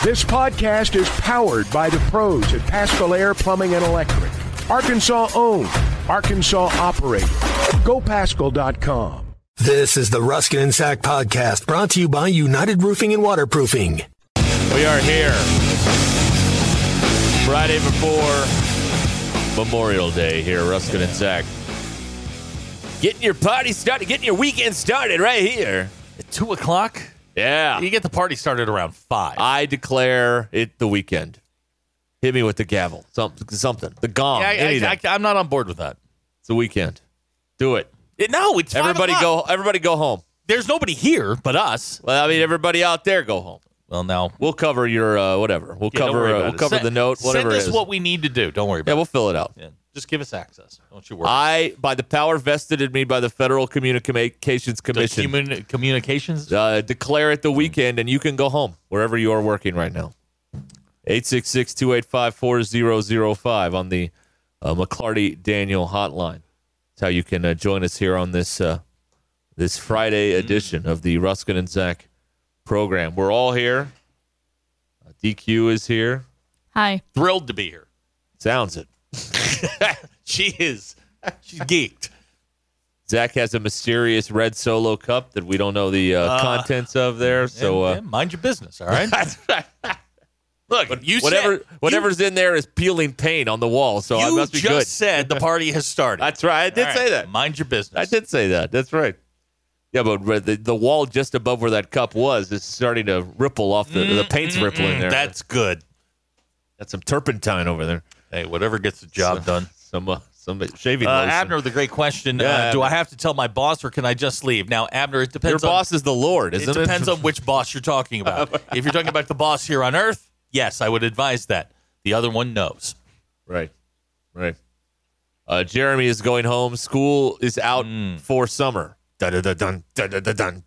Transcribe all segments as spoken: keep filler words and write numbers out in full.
This podcast is powered by the pros at Paschal Air Plumbing and Electric. Arkansas owned, Arkansas operated. Go Paschal dot com. This is the Ruskin and Sack podcast, brought to you by United Roofing and Waterproofing. We are here Friday before Memorial Day here, Ruskin and Sack. Getting your party started, getting your weekend started right here. At two o'clock? Yeah. You get the party started around five. I declare it the weekend. Hit me with the gavel. Something. something. The gong. Yeah, I, anything. I, I, I'm not on board with that. It's the weekend. Do it. It no, it's Everybody five go o'clock. Everybody go home. There's nobody here but us. Well, I mean, everybody out there go home. Well, now. We'll cover your, uh, whatever. We'll Yeah, don't cover worry uh, about We'll it. cover Send- the note, whatever Send it us is. what we need to do. Don't worry about Yeah, it. we'll fill it out. Yeah, just give us access. Don't you worry. I, by the power vested in me by the Federal Communications The Commission, commun- communications? uh, declare it the weekend, and you can go home wherever you are working right now. eight six six, two eight five, four zero zero five on the uh, McClarty Daniel hotline. That's how you can uh, join us here on this uh, this Friday edition of the Ruskin and Zach program. We're all here. Uh, D Q is here. Hi. Thrilled to be here. Sounds it. She is. She's geeked. Zach has a mysterious red Solo cup that we don't know the uh, Uh, contents of there. So And- uh, and mind your business, all right? that's right. Look, you Whatever, said, whatever's in there is peeling paint on the wall, so you, it you must be just good. said the party has started. That's right. I did All right, say that. Mind your business. I did say that. That's right. Yeah, but the, the wall just above where that cup was is starting to ripple off. The, the paint's rippling there. That's good. That's some turpentine over there. Hey, whatever gets the job So- done. Some uh, some shaving Uh, lotion. Abner, the great question. Yeah, uh, do Abner. I have to tell my boss or can I just leave? Now, Abner, it Your depends on, boss is the Lord, it isn't it? depends on which boss you're talking about. If you're talking about the boss here on Earth, yes, I would advise that. The other one knows. Right, right. Uh, Jeremy is going home. School is out Mm. for summer. Dun-dun-dun-dun, dun-dun-dun-dun,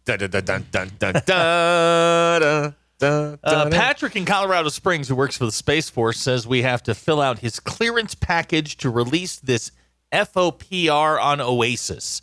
dun-dun-dun-dun-dun-dun-dun. Uh, Patrick in Colorado Springs, who works for the Space Force, says we have to fill out his clearance package to release this F O P R on Oasis.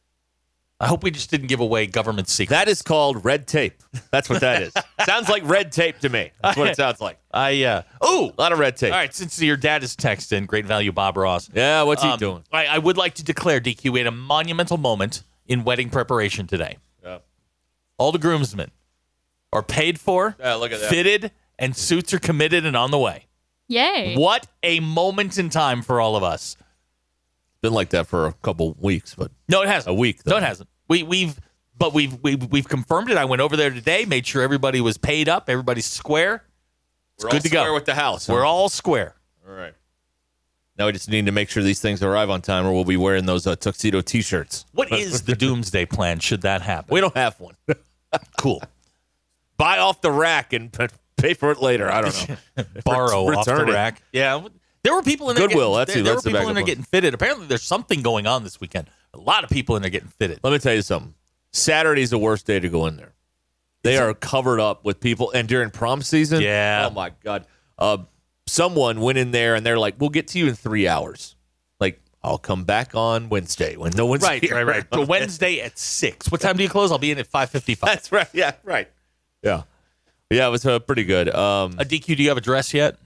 I hope we just didn't give away government secrets. That is called red tape. That's what that is. Sounds like red tape to me. That's what it sounds like. I uh oh, A lot of red tape. all right. Since your dad is texting, great value, Bob Ross. Yeah, what's he Um, doing? I, I would like to declare, D Q, we had a monumental moment in wedding preparation today. Yeah. All the groomsmen are paid for, Yeah, look at that. fitted, and suits are committed and on the way. Yay. What a moment in time for all of us. Been like that for a couple weeks, but No, it hasn't. A week, though. No, it hasn't. We, we've, but we've, we've we've confirmed it. I went over there today, made sure everybody was paid up, everybody's square. It's we're good all to square go. with the house. huh? We're all square. all right. Now we just need to make sure these things arrive on time, or we'll be wearing those uh, tuxedo T-shirts. What is the doomsday plan? Should that happen? We don't have one. Cool. Buy off the rack and p- pay for it later. I don't know. Borrow off the Return it. rack. Yeah. There were people in there. Goodwill, Getting, that's there, who- there that's were the people in there backup getting fitted. Apparently, there's something going on this weekend. A lot of people in there getting fitted. Let me tell you something. Saturday's the worst day to go in there. They are covered up with people, and during prom season, Yeah. oh my god, uh, someone went in there and they're like, "We'll get to you in three hours." Like, I'll come back on Wednesday when no one's Right, here. right, right. So Wednesday at six. What time do you close? I'll be in at five fifty-five. That's right. Yeah, right. Yeah, yeah. It was uh, pretty good. Um, A D Q, do you have a dress yet?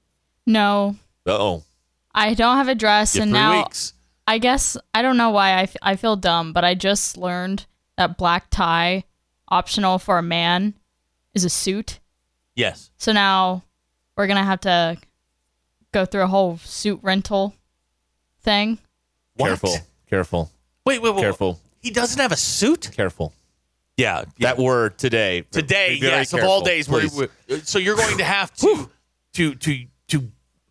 No. uh oh. I don't have a dress, You have and three now weeks. I guess I don't know why I, f- I feel dumb, but I just learned that black tie, optional for a man, is a suit. Yes. So now we're gonna have to go through a whole suit rental thing. What? Careful, careful, Wait, wait, wait. careful, He doesn't have a suit? careful. Yeah. yeah. That word today. Today, Be very yes, of all careful, days. Where, please. where- so you're going to have to, to, to, to.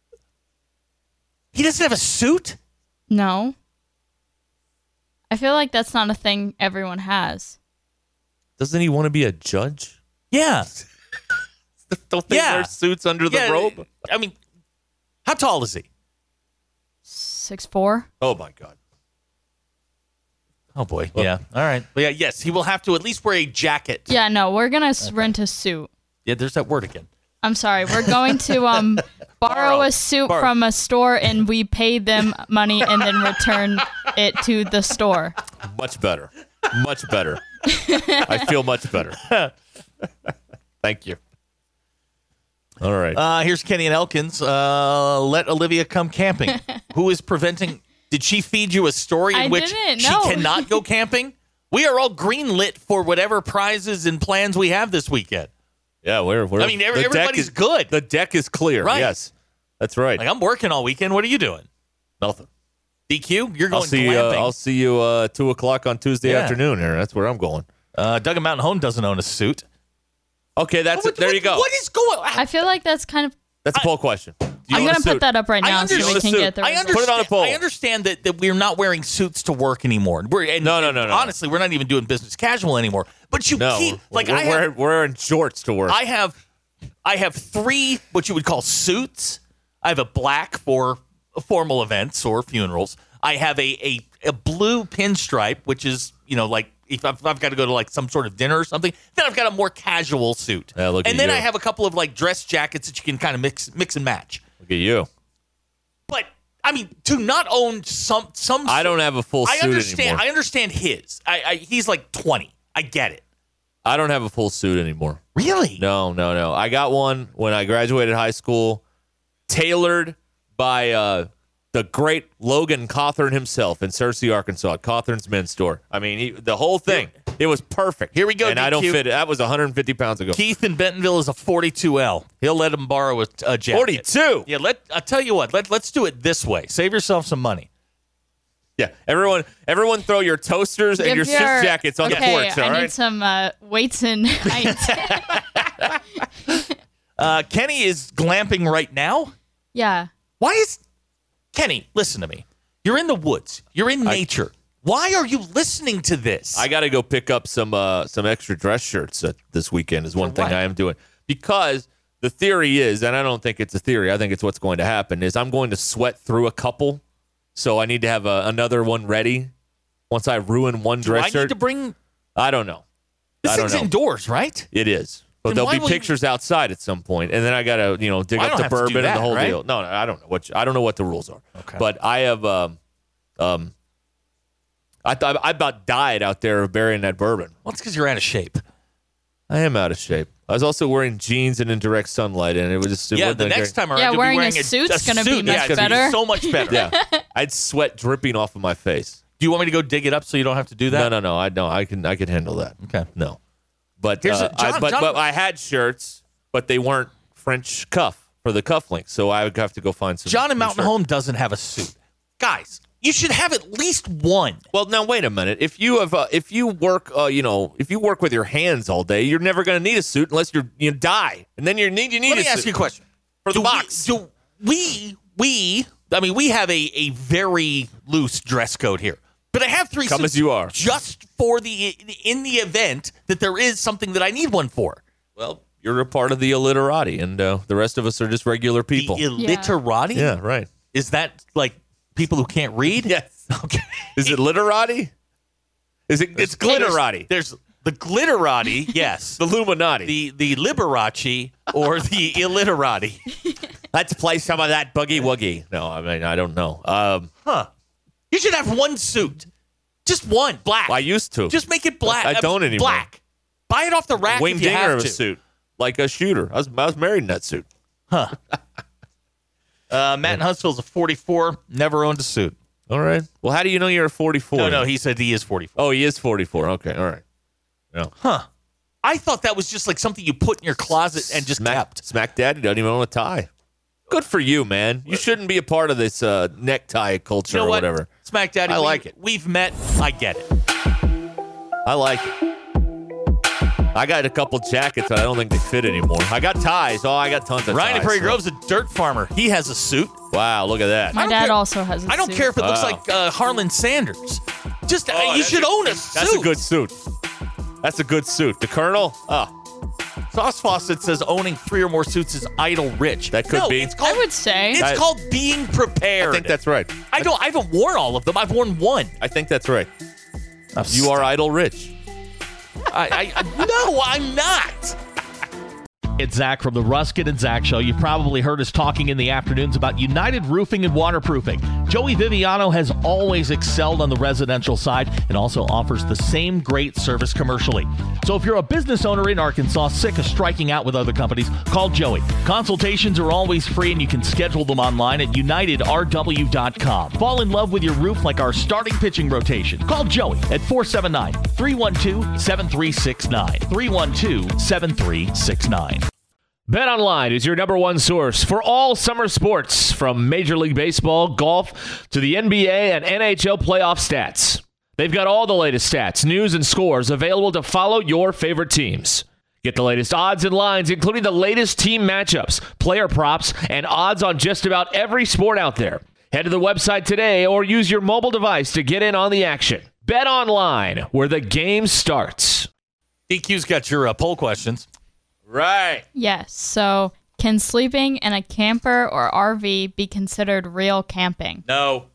He doesn't have a suit? No. I feel like that's not a thing everyone has. Doesn't he want to be a judge? Yeah. Don't they Yeah. wear suits under the yeah. robe? I mean, how tall is he? Six four. Oh my God. Oh boy. Yeah. All right. But yeah. Yes, he will have to at least wear a jacket. Yeah, no, we're gonna s rent a suit. Yeah. There's that word again. I'm sorry. We're going to um borrow, Borrow. a suit Borrow. from a store, and we pay them money and then return it to the store. Much better. Much better. I feel much better. Thank you. All right. Uh, here's Kenny and Elkins. Uh, let Olivia come camping. Who is preventing? Did she feed you a story in I which didn't, she no. cannot go camping? We are all greenlit for whatever prizes and plans we have this weekend. Yeah, we're. we're I mean, every- the deck everybody's is, good. The deck is clear. Right. Yes, that's right. Like, I'm working all weekend. What are you doing? Nothing. D Q, you're going I'll see. Uh, glamping. I'll see you uh, two o'clock on Tuesday Yeah. afternoon. Here, that's where I'm going. Uh, Doug Mountain Home doesn't own a suit. Okay, that's What- it. There what- you go. What is going on? I feel like that's kind of. That's a poll question. Do you I'm own a gonna suit? put that up right I now so we understand- can suit. get the I results. understand, Put it on a poll. I understand that, that we're not wearing suits to work anymore. We're, and, No, no, no, and no. Honestly, we're not even doing business casual anymore. But you No, keep like we're, I have, we're, we're wearing shorts to work. I have, I have three what you would call suits. I have a black for formal events or funerals. I have a a, a blue pinstripe, which is you know like if I've, I've got to go to like some sort of dinner or something. Then I've got a more casual suit. Yeah, look and at then you. I have a couple of like dress jackets that you can kind of mix mix and match. Look at you. But I mean, to not own some some. I don't have a full I suit understand. anymore. I understand his. I, I he's like twenty. I get it. I don't have a full suit anymore. Really? No, no, no. I got one when I graduated high school, tailored by uh, the great Logan Cawthorn himself in Searcy, Arkansas, at Cawthorn's Men's Store. I mean, he, the whole thing, it was perfect. Here we go, And I don't D Q. fit it. That was one hundred fifty pounds ago. Keith in Bentonville is a forty-two L. He'll let him borrow a, a jacket. forty-two? Yeah. Let I tell you what. Let Let's do it this way. Save yourself some money. Yeah. Everyone everyone throw your toasters and Give your, shift jackets on okay, the porch, all I right? need some uh, weights and height. Uh, Kenny is glamping right now. Yeah. Why is Kenny? Listen to me. You're in the woods. You're in nature. Why are you listening to this? I got to go pick up some uh, some extra dress shirts uh, this weekend is one For thing what? I am doing. Because the theory is, and I don't think it's a theory, I think it's what's going to happen, is I'm going to sweat through a couple. So I need to have a, another one ready once I ruin one do dress I shirt. need to bring? I don't know. This I don't thing's know. indoors, right? It is. But Then there'll why be will you- pictures outside at some point, and then I got to, you know, dig Well, I up don't the have to do bourbon that, and the whole right? deal. No, no, I don't know what you, I don't know what the rules are. Okay. But I have um um I thought I about died out there burying that bourbon. Well, it's because you're out of shape. I am out of shape. I was also wearing jeans and in direct sunlight, and it was just it Yeah, wasn't the that next great. time around, Yeah, you'll wearing be a wearing suit's gonna be suit. much yeah, it's gonna better. so much better. Yeah, I'd sweat dripping off of my face. Do you want me to go dig it up so you don't have to do that? No, no, no. I don't. I can. I can handle that. Okay. No, but Here's uh, a- John- I, but John- but I had shirts, but they weren't French cuff for the cufflinks, so I would have to go find some. John in new Mountain shirts. Home doesn't have a suit. Guys, you should have at least one. Well, now wait a minute. If you have, uh, if you work, uh, you know, if you work with your hands all day, you're never going to need a suit unless you're you die, and then you need you need Let a me ask suit you a question. for the do box. We, do we, we, I mean, we have a, a very loose dress code here. But I have three Come suits as you are. just for the, in the event that there is something that I need one for. Well, you're a part of the illiterati, and uh, the rest of us are just regular people. The illiterati? yeah, right. Is that like people who can't read? Yes. Okay. Is it literati? Is it? It's glitterati. There's the glitterati, yes. The Illuminati. the the Liberace or the illiterati. Let's play some of that boogie woogie. No, I mean I don't know. Um, Huh. You should have one suit. Just one. Black. I used to. Just make it black. I don't Uh, anymore. Black. Buy it off the rack Wayne if you Dinger have of a to. suit, like a shooter. I was I was married in that suit. Uh, Matt in Huntsville's a forty-four. Never owned a suit. All right. Well, how do you know you're a forty-four? No, no. He said he is forty-four. Oh, he is forty-four. Okay, all right. Yeah. Huh. I thought that was just like something you put in your closet and just Smack, kept. Smack Daddy doesn't even own a tie. Good for you, man. You shouldn't be a part of this uh, necktie culture You know or what? whatever. Smack Daddy. I we- like it. We've met. I get it. I like it. I got a couple jackets that I don't think they fit anymore. I got ties. Oh, I got tons of Ryan in ties. Prairie so- Grove's a dirt farmer. He has a suit. Wow, look at that. My don't dad care- also has a I don't suit. care if it looks Wow. like uh, Harlan Sanders. Just uh, Oh, you that's should a- own a suit. That's a good suit. That's a good suit. The Colonel? Oh, Sauce Fawcett says owning three or more suits is idle rich. That could no, be. It's called, I would say. it's I- called being prepared. I think that's right. I don't. I haven't worn all of them. I've worn one. I think that's right. You are idle rich. I, I, no, I'm not. It's Zach from the Ruskin and Zach Show. You've probably heard us talking in the afternoons about United Roofing and Waterproofing. Joey Viviano has always excelled on the residential side and also offers the same great service commercially. So if you're a business owner in Arkansas sick of striking out with other companies, call Joey. Consultations are always free and you can schedule them online at united r w dot com. Fall in love with your roof like our starting pitching rotation. Call Joey at four seven nine, three one two, seven three six nine. three one two, seven three six nine. BetOnline is your number one source for all summer sports, from Major League Baseball, golf, to the N B A and N H L playoff stats. They've got all the latest stats, news, and scores available to follow your favorite teams. Get the latest odds and lines, including the latest team matchups, player props, and odds on just about every sport out there. Head to the website today or use your mobile device to get in on the action. BetOnline, where the game starts. D Q's got your uh, poll questions. Right. Yes. So, can sleeping in a camper or R V be considered real camping? No.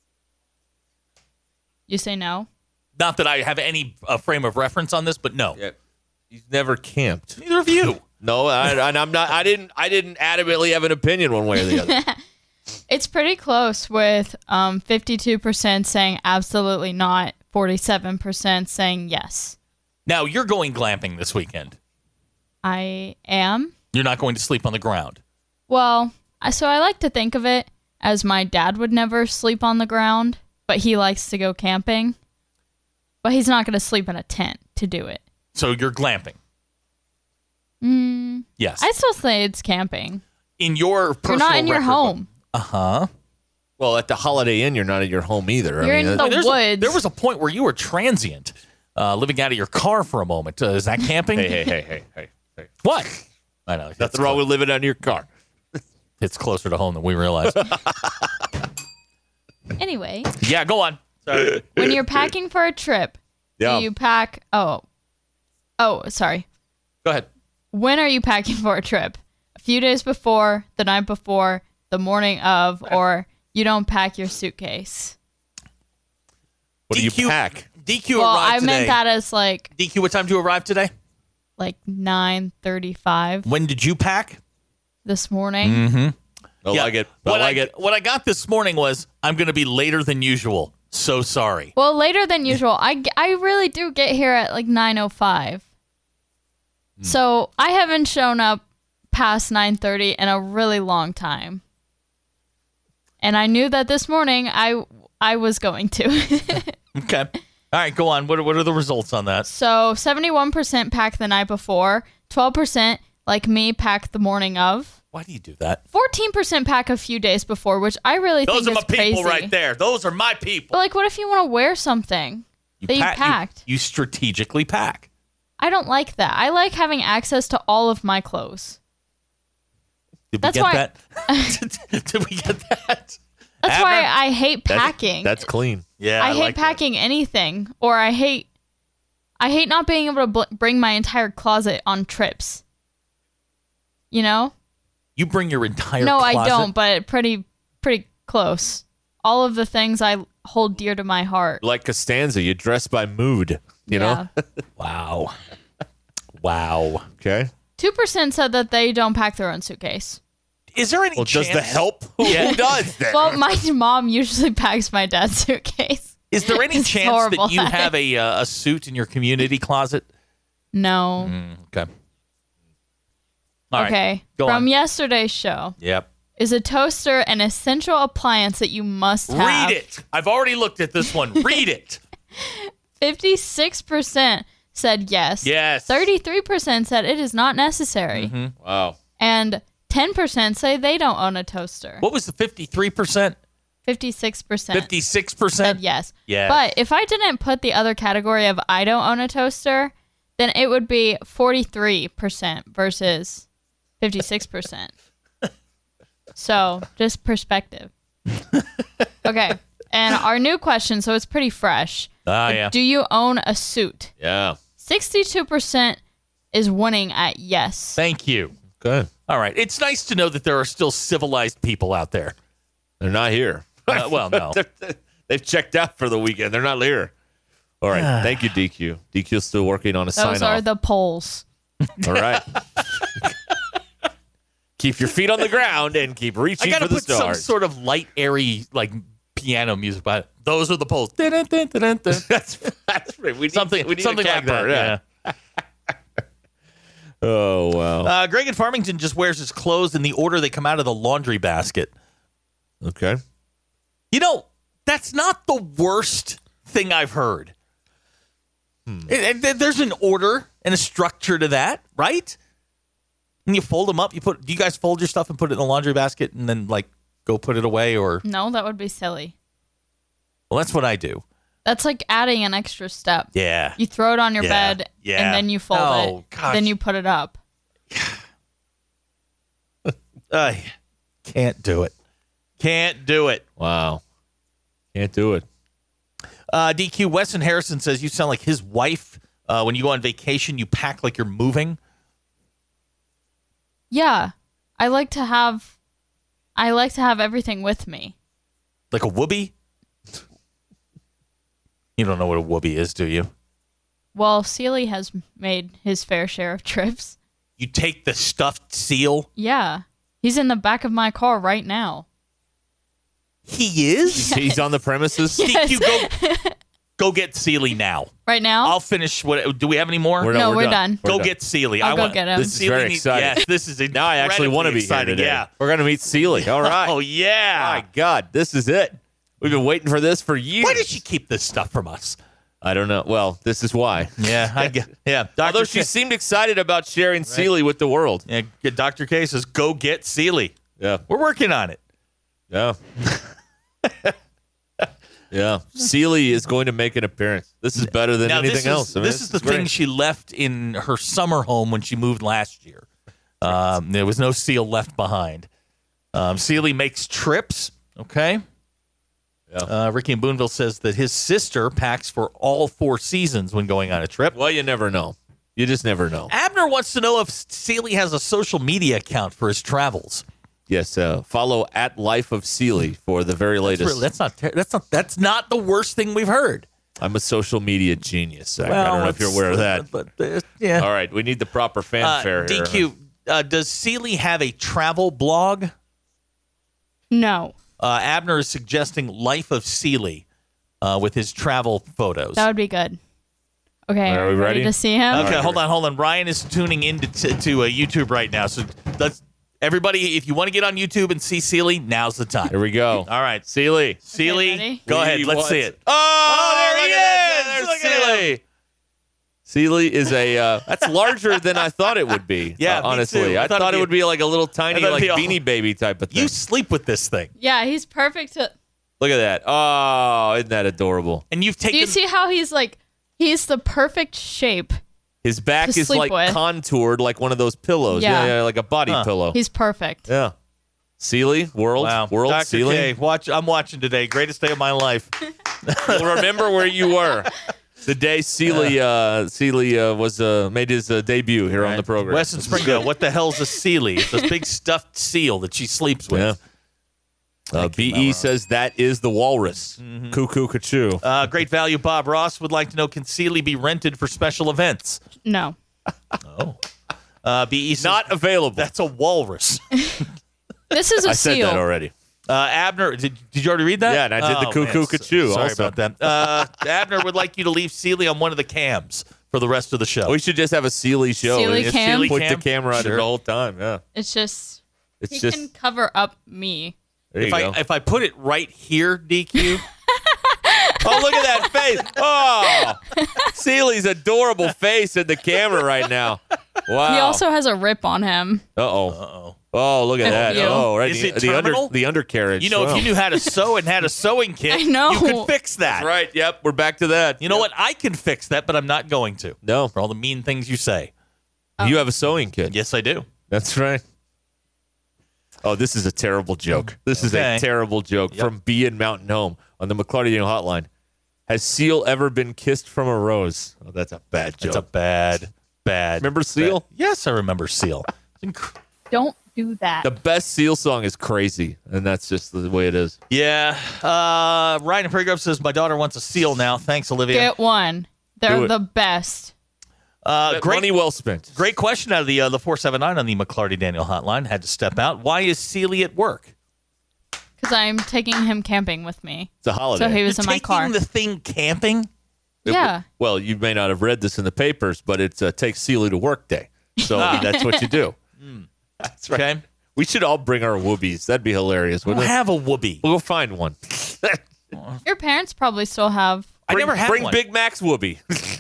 You say no? Not that I have any uh, frame of reference on this, but no. Yeah. He's never camped. Neither of you. No, I, and I'm not. I didn't. I didn't adamantly have an opinion one way or the other. It's pretty close, with um, fifty-two percent saying absolutely not, forty-seven percent saying yes. Now, you're going glamping this weekend. I am. You're not going to sleep on the ground. Well, I- so I like to think of it as my dad would never sleep on the ground, but he likes to go camping. But he's not going to sleep in a tent to do it. So you're glamping. Mm, Yes. I still say it's camping. in your personal You're not in your record home. Uh huh. Well, at the Holiday Inn, you're not at your home either. You're I mean, in that- the There's a- woods. there was a point where you were transient, uh, living out of your car for a moment. Uh, is that camping? hey, hey, hey, hey, hey, hey. What? I know. Nothing wrong with living out of your car. It's closer to home than we realize. Anyway, Yeah, go on. Sorry. when you're packing for a trip, Yeah. do you pack? Oh, oh, sorry. Go ahead. When are you packing for a trip? A few days before, the night before, the morning of, or you don't pack your suitcase? What do D Q you pack? D Q Well, arrived I today. meant that as like D Q, what time did you arrive today? like nine thirty-five When did you pack? this morning. I Yeah. like it. I What like I, it. What I got this morning was, I'm going to be later than usual. So sorry. Well, later than usual. I, g- I really do get here at like nine oh five. So I haven't shown up past nine thirty in a really long time. And I knew that this morning I I was going to. Okay. All right, go on. What are, what are the results on that? So seventy-one percent pack the night before, twelve percent like me pack the morning of, Why do you do that? fourteen percent pack a few days before, which I really Those think are my is people crazy. right there. Those are my people. But like, what if you want to wear something that you pack- packed? You, strategically pack. I don't like that. I like having access to all of my clothes. Did That's we get why- that? Did we get that? That's Abner? why I hate That's- packing. That's clean. Yeah, I, I, hate like that. packing anything, or I hate, I hate not being able to bl- bring my entire closet on trips. You know? You bring your entire no, closet? I don't, but pretty, pretty close. All of the things I hold dear to my heart. Like Costanza, you dress by mood. You know? Yeah. Wow. Wow. Okay. Two percent said that they don't pack their own suitcase. Is there any Well, chance? does the help? Who, Yeah. who does that? Well, my mom usually packs my dad's suitcase. Is there any It's chance horrible. that you have a uh, a suit in your community closet? No. Okay. All right. Okay. Go From on. yesterday's show, Yep. is a toaster an essential appliance that you must have? Read it. I've already looked at this one. Read it. fifty-six percent said yes. Yes. thirty-three percent said it is not necessary. Wow. And ten percent say they don't own a toaster. What was the fifty-three percent? fifty-six percent fifty-six said percent? yes. Yes. But if I didn't put the other category of I don't own a toaster, then it would be forty-three percent versus fifty-six percent. So, just perspective. Okay. And our new question, so it's pretty fresh. Ah, yeah. Do you own a suit? Yeah. sixty-two percent is winning at yes. Thank you. Good. All right. It's nice to know that there are still civilized people out there. They're not here. Uh, well, no. They're- They've checked out for the weekend. They're not here. All right. Thank you, D Q. D Q's still working on a Those sign are off. the polls. All right. Keep your feet on the ground and keep I reaching got to for the put some stars. sort of light, airy, like piano music, but those are the polls. that's That's right. We need, something we need something a like that. capper, Yeah. Oh, wow. Uh, Greg in Farmington just wears his clothes in the order they come out of the laundry basket. Okay. You know, that's not the worst thing I've heard. Hmm. It, it, there's an order and a structure to that, right? And you fold them up. You put. Do you guys fold your stuff and put it in the laundry basket and then like go put it away? Or No, that would be silly. well, that's what I do. That's like adding an extra step. Yeah. You throw it on your Yeah. bed, Yeah. and then you fold Oh, it. gosh. Then you put it up. I can't do it. Can't do it. Wow. Can't do it. Uh, D Q, Weston Harrison says you sound like his wife. Uh, when you go on vacation, you pack like you're moving. Yeah, I like to have, I like to have everything with me. Like a whoopee? You don't know what a whoopee is, do you? Well, Sealy has made his fair share of trips. You take the stuffed seal. Yeah, he's in the back of my car right now. He is? He's on the premises? Yes. D Q, go, go get Sealy now. Right now? I'll finish. What? Do we have any more? We're no, we're we're done. done. We're go done. get Sealy. I'll I go want, get him. This is Sealy very needs- exciting. Yes, this is Now I actually want to be exciting. here today. Yeah. We're going to meet Sealy. All right. Oh, yeah. My God, this is it. We've been waiting for this for years. Why did she keep this stuff from us? I don't know. Well, this is why. Yeah, I get. Yeah, Doctor Although she K, seemed excited about sharing Sealy with the world. yeah, Doctor K says, "Go get Sealy." Yeah. We're working on it. Yeah. Yeah. Sealy is going to make an appearance. This is better than Now, anything this is, else. I mean, this is the great. thing she left in her summer home when she moved last year. Um, there was no seal left behind. Um, Sealy makes trips. Okay. Yeah. Uh, Ricky in Boonville says that his sister packs for all four seasons when going on a trip. Well, you never know. You just never know. Abner wants to know if Sealy has a social media account for his travels. Yes. Uh, follow at Life of Sealy for the very That's, latest. really, that's not ter- that's not that's not the worst thing we've heard. I'm a social media genius, Zach. I don't know if you're aware of that. But uh, yeah. All right. We need the proper Uh, fanfare here. D Q, uh, does Sealy have a travel blog? No, Uh, Abner is suggesting Life of Sealy uh, with his travel photos. that would be good. Okay, Are we ready? to see him? Okay, right. hold on, hold on. Ryan is tuning in to, to, to uh, YouTube right now. So let's everybody, if you want to get on YouTube and see Sealy, now's the time. Here we go. All right, Sealy. Sealy, ready? go We ahead. Let's want- see it. Oh, there he look at that. is. There's Look at Sealy. Sealy is a uh, that's larger than I thought it would be. Yeah, uh, me honestly, too. I I thought thought it'd it would be like a little tiny, thought like it'd be a- Beanie Baby type of thing. You sleep with this thing, Yeah, he's perfect. To, Look at that. Oh, isn't that adorable? and you've do taken. you see how he's like? He's the perfect shape. His back To is sleep like with. contoured, like one of those pillows. Yeah, Yeah. yeah, like a body Huh. pillow. He's perfect. Yeah. Sealy, world, Wow, world, Doctor Sealy. K, watch. I'm watching today. Greatest day of my life. You'll remember where you were the day Sealy, uh, Sealy uh, was uh, made his uh, debut here on the program. Weston Springdale, what the hell's a Sealy? It's this big stuffed seal that she sleeps with. Yeah. Uh, B E says that is the walrus. Mm-hmm. Cuckoo, cachoo. Uh, great value. Bob Ross would like to know: can Sealy be rented for special events? No, Uh, B E says, Not available. That's a walrus. this is a I said seal. that already. Uh, Abner, did, did you already read that? Yeah, and I did the Oh, cuckoo man, so- cachoo Sorry also. about that. Uh, Abner would like you to leave Sealy on one of the cams for the rest of the show. We should just have a Sealy show. Sealy Just cam? Sealy Point Cam? the camera at it Sure. the whole time. Yeah. It's just It's he just can cover up me. there you if go. I if I put it right here, D Q. Oh, look at that face. Oh, Sealy's adorable face in the camera right now. Wow. He also has a rip on him. Uh-oh. Uh-oh. Oh, look at that. You. Oh, right. Is the, it the under terminal? the undercarriage. You know, Wow. if you knew how to sew and had a sewing kit, I know. you could fix that. That's right. Yep. We're back to that. You know Yep. what? I can fix that, but I'm not going to. No. For all the mean things you say. You have a sewing kit. Yes, I do. That's right. Oh, this is a terrible joke. This is Okay. a terrible joke Yep. from B in Mountain Home on the McClarty Daniel Hotline. Has Seal ever been kissed from a rose? Oh, that's a bad joke. It's a bad, bad. Remember Seal? bad- Yes, I remember Seal. It's inc- Don't do that. The best Seal song is Crazy, and that's just the way it is. Yeah. Uh, Ryan in Prairie Grove says, my daughter wants a seal now. Thanks, Olivia. Get one. They're Do it. the best. Uh, great, Money well spent. great question out of the uh, the four seven nine on the McClarty Daniel hotline. Had to step out. Why is Sealy at work? Because Because I'm taking him camping with me. It's a holiday. So he was You're in my taking car. the thing camping? Yeah. Well, you may not have read this in the papers, but it's uh, Take Sealy to Work Day. So that's what you do. That's right. Okay. We should all bring our whoobies. That'd be hilarious, We'll wouldn't it? have a whoopee. We'll go find one. Your parents probably still have I Bring- never had Bring one. Big Mac's whoopee.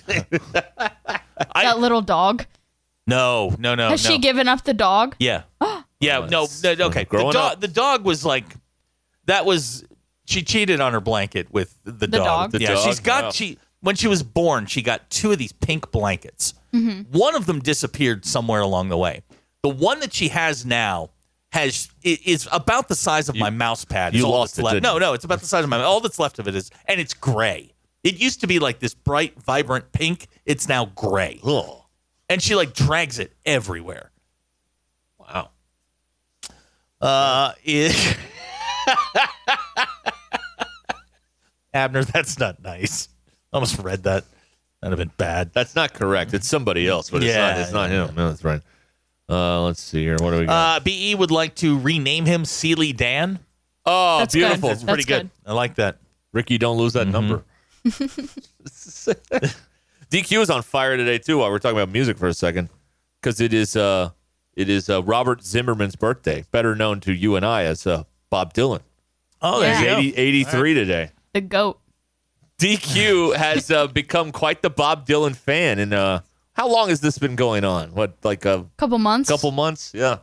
that little dog. No, no, no. Has no. she given up the dog? Yeah. Yeah, no, no, okay. The growing dog, up. the dog was like, that was, she cheated on her blanket with the, The dog. dog? The yeah, dog? she's got, Wow. she, when she was born, she got two of these pink blankets. Mm-hmm. One of them disappeared somewhere along the way. The one that she has now has it, is about the size of my mouse pad. you It's all lost that's it, left. didn't No, you? no, it's about the size of my. All that's left of it is, and it's gray. It used to be like this bright, vibrant pink. It's now gray, Ugh. and she like drags it everywhere. Wow. Uh, it, Abner, that's not nice. I almost read that. That'd have been bad. That's not correct. It's somebody else, but it's Yeah, not. It's not yeah. him. No, that's right. Uh, let's see here. What do we got? Uh, B E would like to rename him Sealy Dan. oh, That's beautiful. good. It's pretty That's good. I like that. Ricky, don't lose that number. D Q is on fire today too. While we're talking about music for a second, because it is uh, it is uh, Robert Zimmerman's birthday, better known to you and I as uh, Bob Dylan. Oh, there He's you go. eighty, eighty-three today. The goat. D Q has uh, become quite the Bob Dylan fan. And uh, how long has this been going on? What, like a Couple months. couple months? Yeah.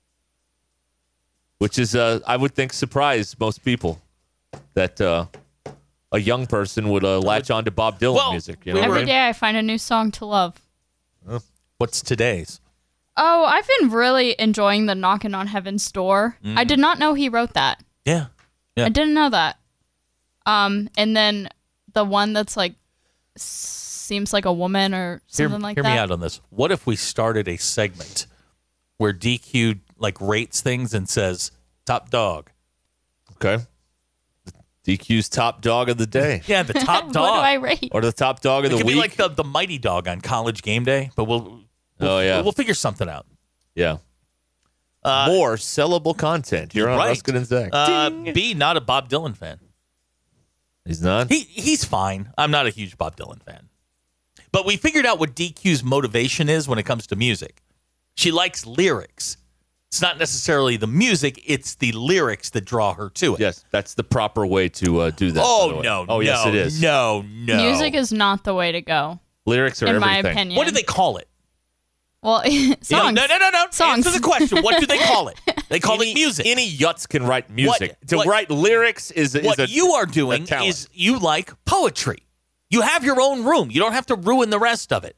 Which is, uh, I would think, surprise most people that uh, a young person would uh, latch on to Bob Dylan Well, music. You know we what I Every mean? day I find a new song to love. What's today's? Oh, I've been really enjoying the Knockin' on Heaven's Door. I did not know he wrote that. Yeah. Yeah. I didn't know that. Um, and then the one that's like seems like a woman or Hear, something like hear that. me out on this. What if we started a segment where D Q like rates things and says top dog? Okay. D Q's top dog of the day. Yeah, the top What dog. do I rate? Or the top dog of It the could week. be like the, the mighty dog on College Game Day, but we'll, we'll Oh, yeah. we'll, we'll figure something out. yeah. More sellable content. You're on right. Ruskin and Zach. Uh, B, not a Bob Dylan fan. He's not? He he's fine. I'm not a huge Bob Dylan fan. But we figured out what D Q's motivation is when it comes to music. She likes lyrics. It's not necessarily the music, it's the lyrics that draw her to it. Yes, that's the proper way to uh, do that. by the Oh way. no. Oh, yes, no, it is. No, no. Music is not the way to go, Lyrics are in everything. my opinion. What do they call it? Well, songs. No, no, no, no, no. Songs. Answer the question. What do they call it? They call any, it music. Any yuts can write music. What- to what- write lyrics is, is what a, you are doing a talent. is you like poetry. You have your own room. You don't have to ruin the rest of it.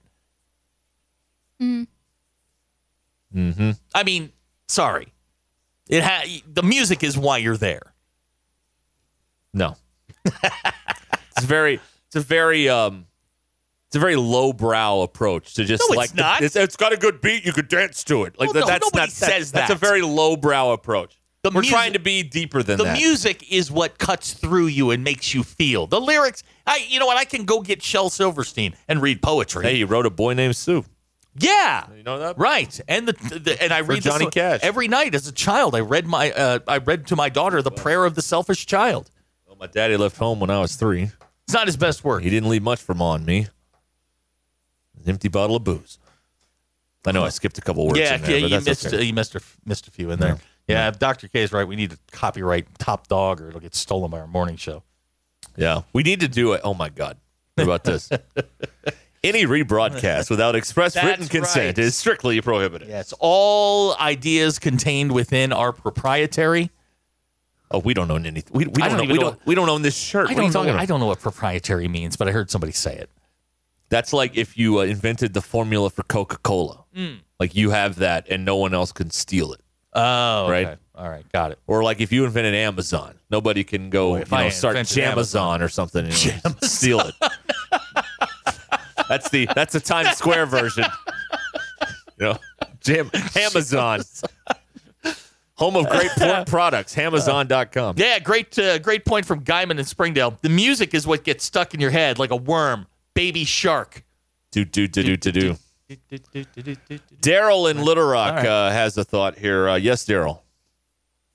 Mm-hmm. I mean, sorry. It ha- the music is why you're there. No. it's very. It's a very. Um, it's a very lowbrow approach to just No, it's like. the- not. it's, it's got a good beat. You could dance to it. Like Well, that, no, that's nobody not. that- says That's a that. very lowbrow approach. The We're music- trying to be deeper than The that. music is what cuts through you and makes you feel. The lyrics, I you know what? I can go get Shel Silverstein and read poetry. Hey, you wrote a boy named Sue. Yeah. You know that? Right, and the, the and I read Johnny this Cash. every night as a child. I read my uh, I read to my daughter the prayer of the selfish child. Well, my daddy left home when I was three. It's not his best work. He didn't leave much for Ma and me. An empty bottle of booze. I know I skipped a couple words Yeah, in there, yeah, but you that's missed okay. uh, you missed a missed a few in there. Yeah, if Doctor K is right. We need to copyright Top Dog, or it'll get stolen by our morning show. Yeah, we need to do it. Oh my God, what about this? Any rebroadcast without express That's written consent right. is strictly prohibited. Yes, all ideas contained within our proprietary. Oh, we don't own anything. We, we I don't. don't know, even we know don't. what- We don't own this shirt. I What are you don't talking know. about? I don't know what proprietary means, but I heard somebody say it. That's like if you uh, invented the formula for Coca-Cola. Mm. Like you have that, and no one else can steal it. Oh, Right. okay. All right, got it. Or like if you invented Amazon, nobody can go, Boy, you if I know, start invented Jamazon or something and you know, steal it. that's the that's the Times Square version. You know, Jam Amazon, home of great porn products. Amazon dot com. Yeah, great, uh, great point from Guyman in Springdale. The music is what gets stuck in your head like a worm. Baby Shark. Do do do do do do. Daryl in Little Rock All right. uh, has a thought here. Uh, yes, Daryl.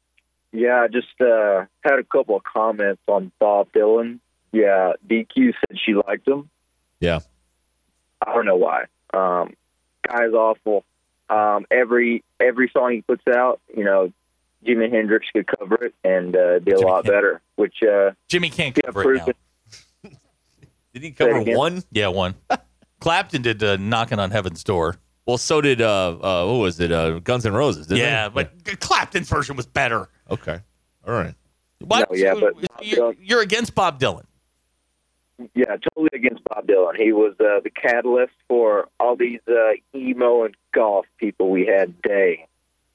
Yeah, I just uh, had a couple of comments on Bob Dylan. Yeah, D Q said she liked him. Yeah. I don't know why. Um, guy's awful. Um, every every song he puts out, you know, Jimi Hendrix could cover it and uh, be a Jimmy lot can't. better. Which uh, Jimmy can't yeah, cover it proves now. it. Did he Say cover it again. one? Yeah, one. Clapton did uh, Knocking on Heaven's Door. Well, so did, uh, uh, what was it? Uh, Guns N' Roses, didn't Yeah, he? but Clapton's version was better. Okay. All right. What? No, yeah, but Bob you're, Dylan- you're against Bob Dylan. Yeah, totally against Bob Dylan. He was uh, the catalyst for all these uh, emo and golf people we had today.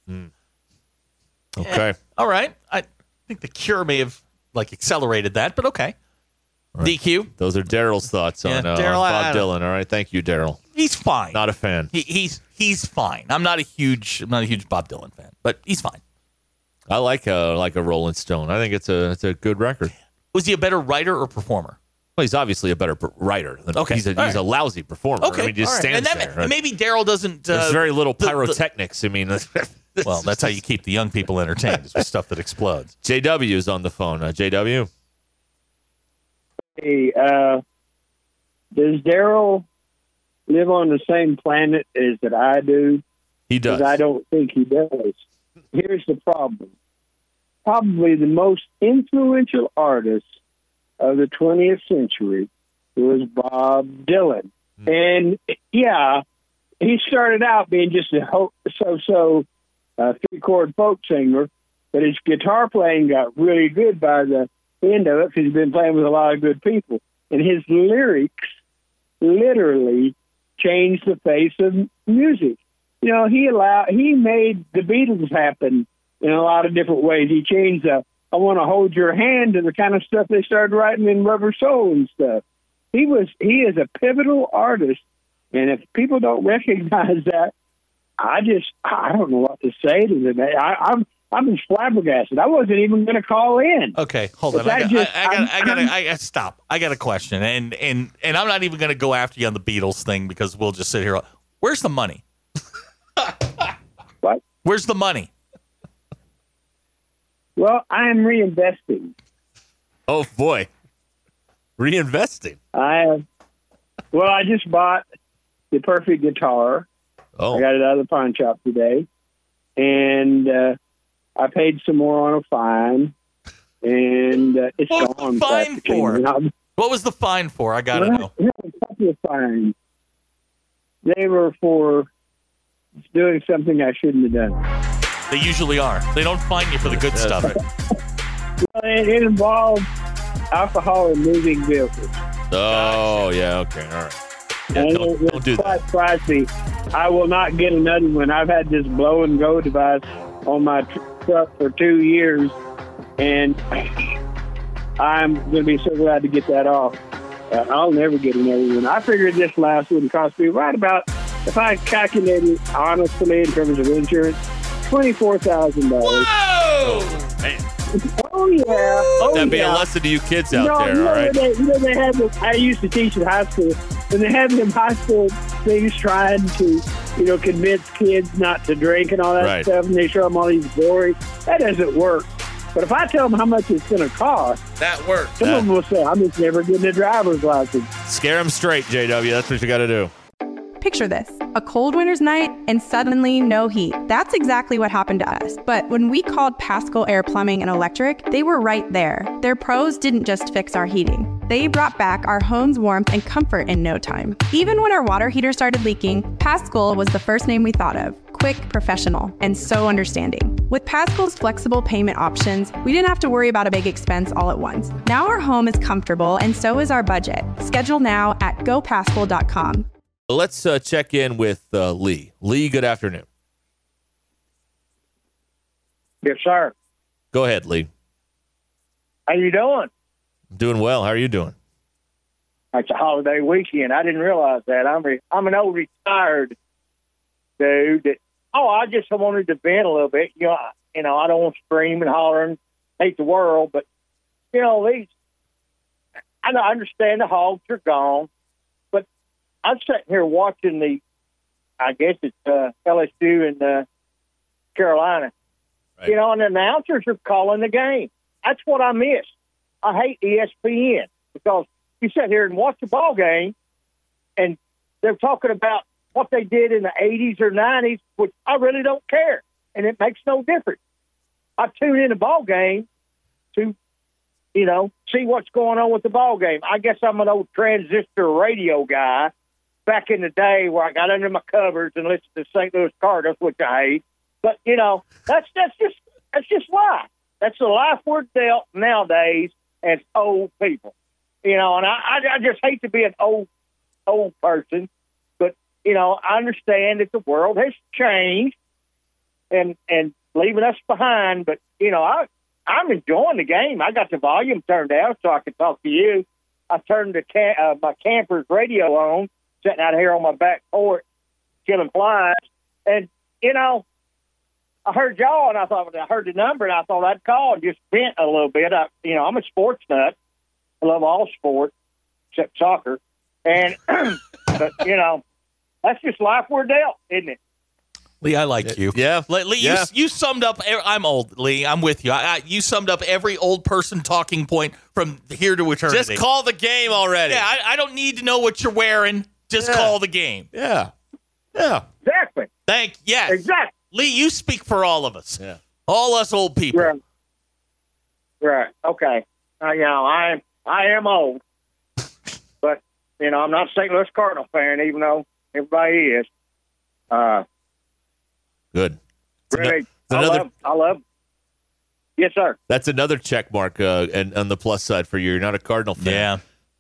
Okay. All right. I think The Cure may have like accelerated that, but okay. D Q, Those are Daryl's thoughts on, Yeah, uh, Daryl, on I- Bob I- Dylan. All right. Thank you, Daryl. he's fine. Not a fan. He, he's he's fine. I'm not a huge I'm not a huge Bob Dylan fan, but he's fine. I like a, like a Rolling Stone. I think it's a it's a good record. Was he a better writer or performer? Well, he's obviously a better per- writer. Than, Okay. He's a, All he's a right. lousy performer. Okay, I mean, he just all right. stands and that, there. Maybe Daryl doesn't. Uh, There's very little the- the- pyrotechnics. I mean, well, that's how you keep the young people entertained, is with stuff that explodes. J W is on the phone. Uh, J W. Hey, uh, does Daryl live on the same planet as that I do? He does. Because I don't think he does. Here's the problem. Probably the most influential artist of the twentieth century was Bob Dylan. And, yeah, he started out being just a ho- so-so uh, three-chord folk singer, but his guitar playing got really good by the end of it because he's been playing with a lot of good people. And his lyrics literally changed the face of music. You know, he allowed, he made the Beatles happen in a lot of different ways. He changed the I Want to Hold Your Hand to the kind of stuff they started writing in Rubber Soul and stuff. He was he is a pivotal artist, and if people don't recognize that, I just I don't know what to say to them. I, I'm I'm just flabbergasted. I wasn't even going to call in. Okay, hold But on. I that got, just- I, I got, I'm- I got, I'm- I got to stop. I got a question, and and and I'm not even going to go after you on the Beatles thing because we'll just sit here. Where's the money? What? Where's the money? Well, I am reinvesting. Oh boy, reinvesting. I have. Well, I just bought the perfect guitar. Oh, I got it out of the pawn shop today, and uh, I paid some more on a fine, and uh, it's What was gone. the fine practically for? now. What was the fine for? I got to Well, know. I have a couple of fines. They were for doing something I shouldn't have done. They usually are. They don't fine you for the good stuff. Well, it, it involved alcohol and moving vehicles. oh yeah. Okay. All right. Yeah, And don't, it was don't do quite that. pricey. I will not get another one. I've had this blow and go device on my tr- truck for two years, and I'm going to be so glad to get that off. Uh, I'll never get another one. I figured this last one cost me right about, if I calculated honestly in terms of insurance, twenty-four thousand dollars. Whoa! Man, Oh, yeah. Oh, that'd be yeah. a lesson to you kids out No, there. you know, All right. They, you know, they have them, I used to teach in high school, and they have them high school things trying to, you know, convince kids not to drink and all that Right. stuff, and they show them all these glories. That doesn't work. But if I tell them how much it's going to cost, That worked. some of them will say, I'm just never getting a driver's license. Scare them straight, J W. That's what you got to do. Picture this, a cold winter's night and suddenly no heat. That's exactly what happened to us. But when we called Paschal Air Plumbing and Electric, they were right there. Their pros didn't just fix our heating. They brought back our home's warmth and comfort in no time. Even when our water heater started leaking, Paschal was the first name we thought of. Quick, professional, and so understanding. With Paschal's flexible payment options, we didn't have to worry about a big expense all at once. Now our home is comfortable and so is our budget. Schedule now at go paschal dot com. Let's uh, check in with uh, Lee. Lee, good afternoon. Yes, sir. Go ahead, Lee. How you doing? I'm doing well. How are you doing? It's a holiday weekend. I didn't realize that. I'm re- I'm an old retired dude. That, oh, I just wanted to vent a little bit. You know, I, you know, I don't want to scream and holler and hate the world, but you know, these. I know, I understand the hogs are gone, but I'm sitting here watching the. I guess it's uh, L S U and uh, Carolina, Right. You know, and the announcers are calling the game. That's what I miss. I hate E S P N because you sit here and watch the ball game, and they're talking about what they did in the eighties or nineties, which I really don't care, and it makes no difference. I tune in the ball game to, you know, see what's going on with the ball game. I guess I'm an old transistor radio guy back in the day where I got under my covers and listened to Saint Louis Cardinals, which I hate. But, you know, that's that's just that's just life. That's the life we're dealt nowadays as old people. You know, and I, I, I just hate to be an old old person. But, you know, I understand that the world has changed and and leaving us behind. But, you know, I, I'm enjoying the game. I got the volume turned down so I can talk to you. I turned the ca- uh, my camper's radio on, sitting out here on my back porch, killing flies. And, you know, I heard y'all, and I thought, I heard the number, and I thought I'd call and just vent a little bit. I, you know, I'm a sports nut. I love all sports except soccer. And, but, you know, that's just life we're dealt, isn't it? Lee, I like you. Yeah. Lee, yeah. You, you summed up, I'm old, Lee. I'm with you. I, I, you summed up every old person talking point from here to eternity. Just call the game already. Yeah, I, I don't need to know what you're wearing. Just yeah. call the game. Yeah. Yeah. Exactly. Thank Yes. Exactly. Lee, you speak for all of us. Yeah. All us old people. Right. Right. Okay. Uh, you know, I, I am old. But, you know, I'm not a Saint Louis Cardinal fan, even though everybody is. Uh, Good. Really, It's another, I love, I love. Yes, sir. That's another check mark uh, and on the plus side for you. You're not a Cardinal fan.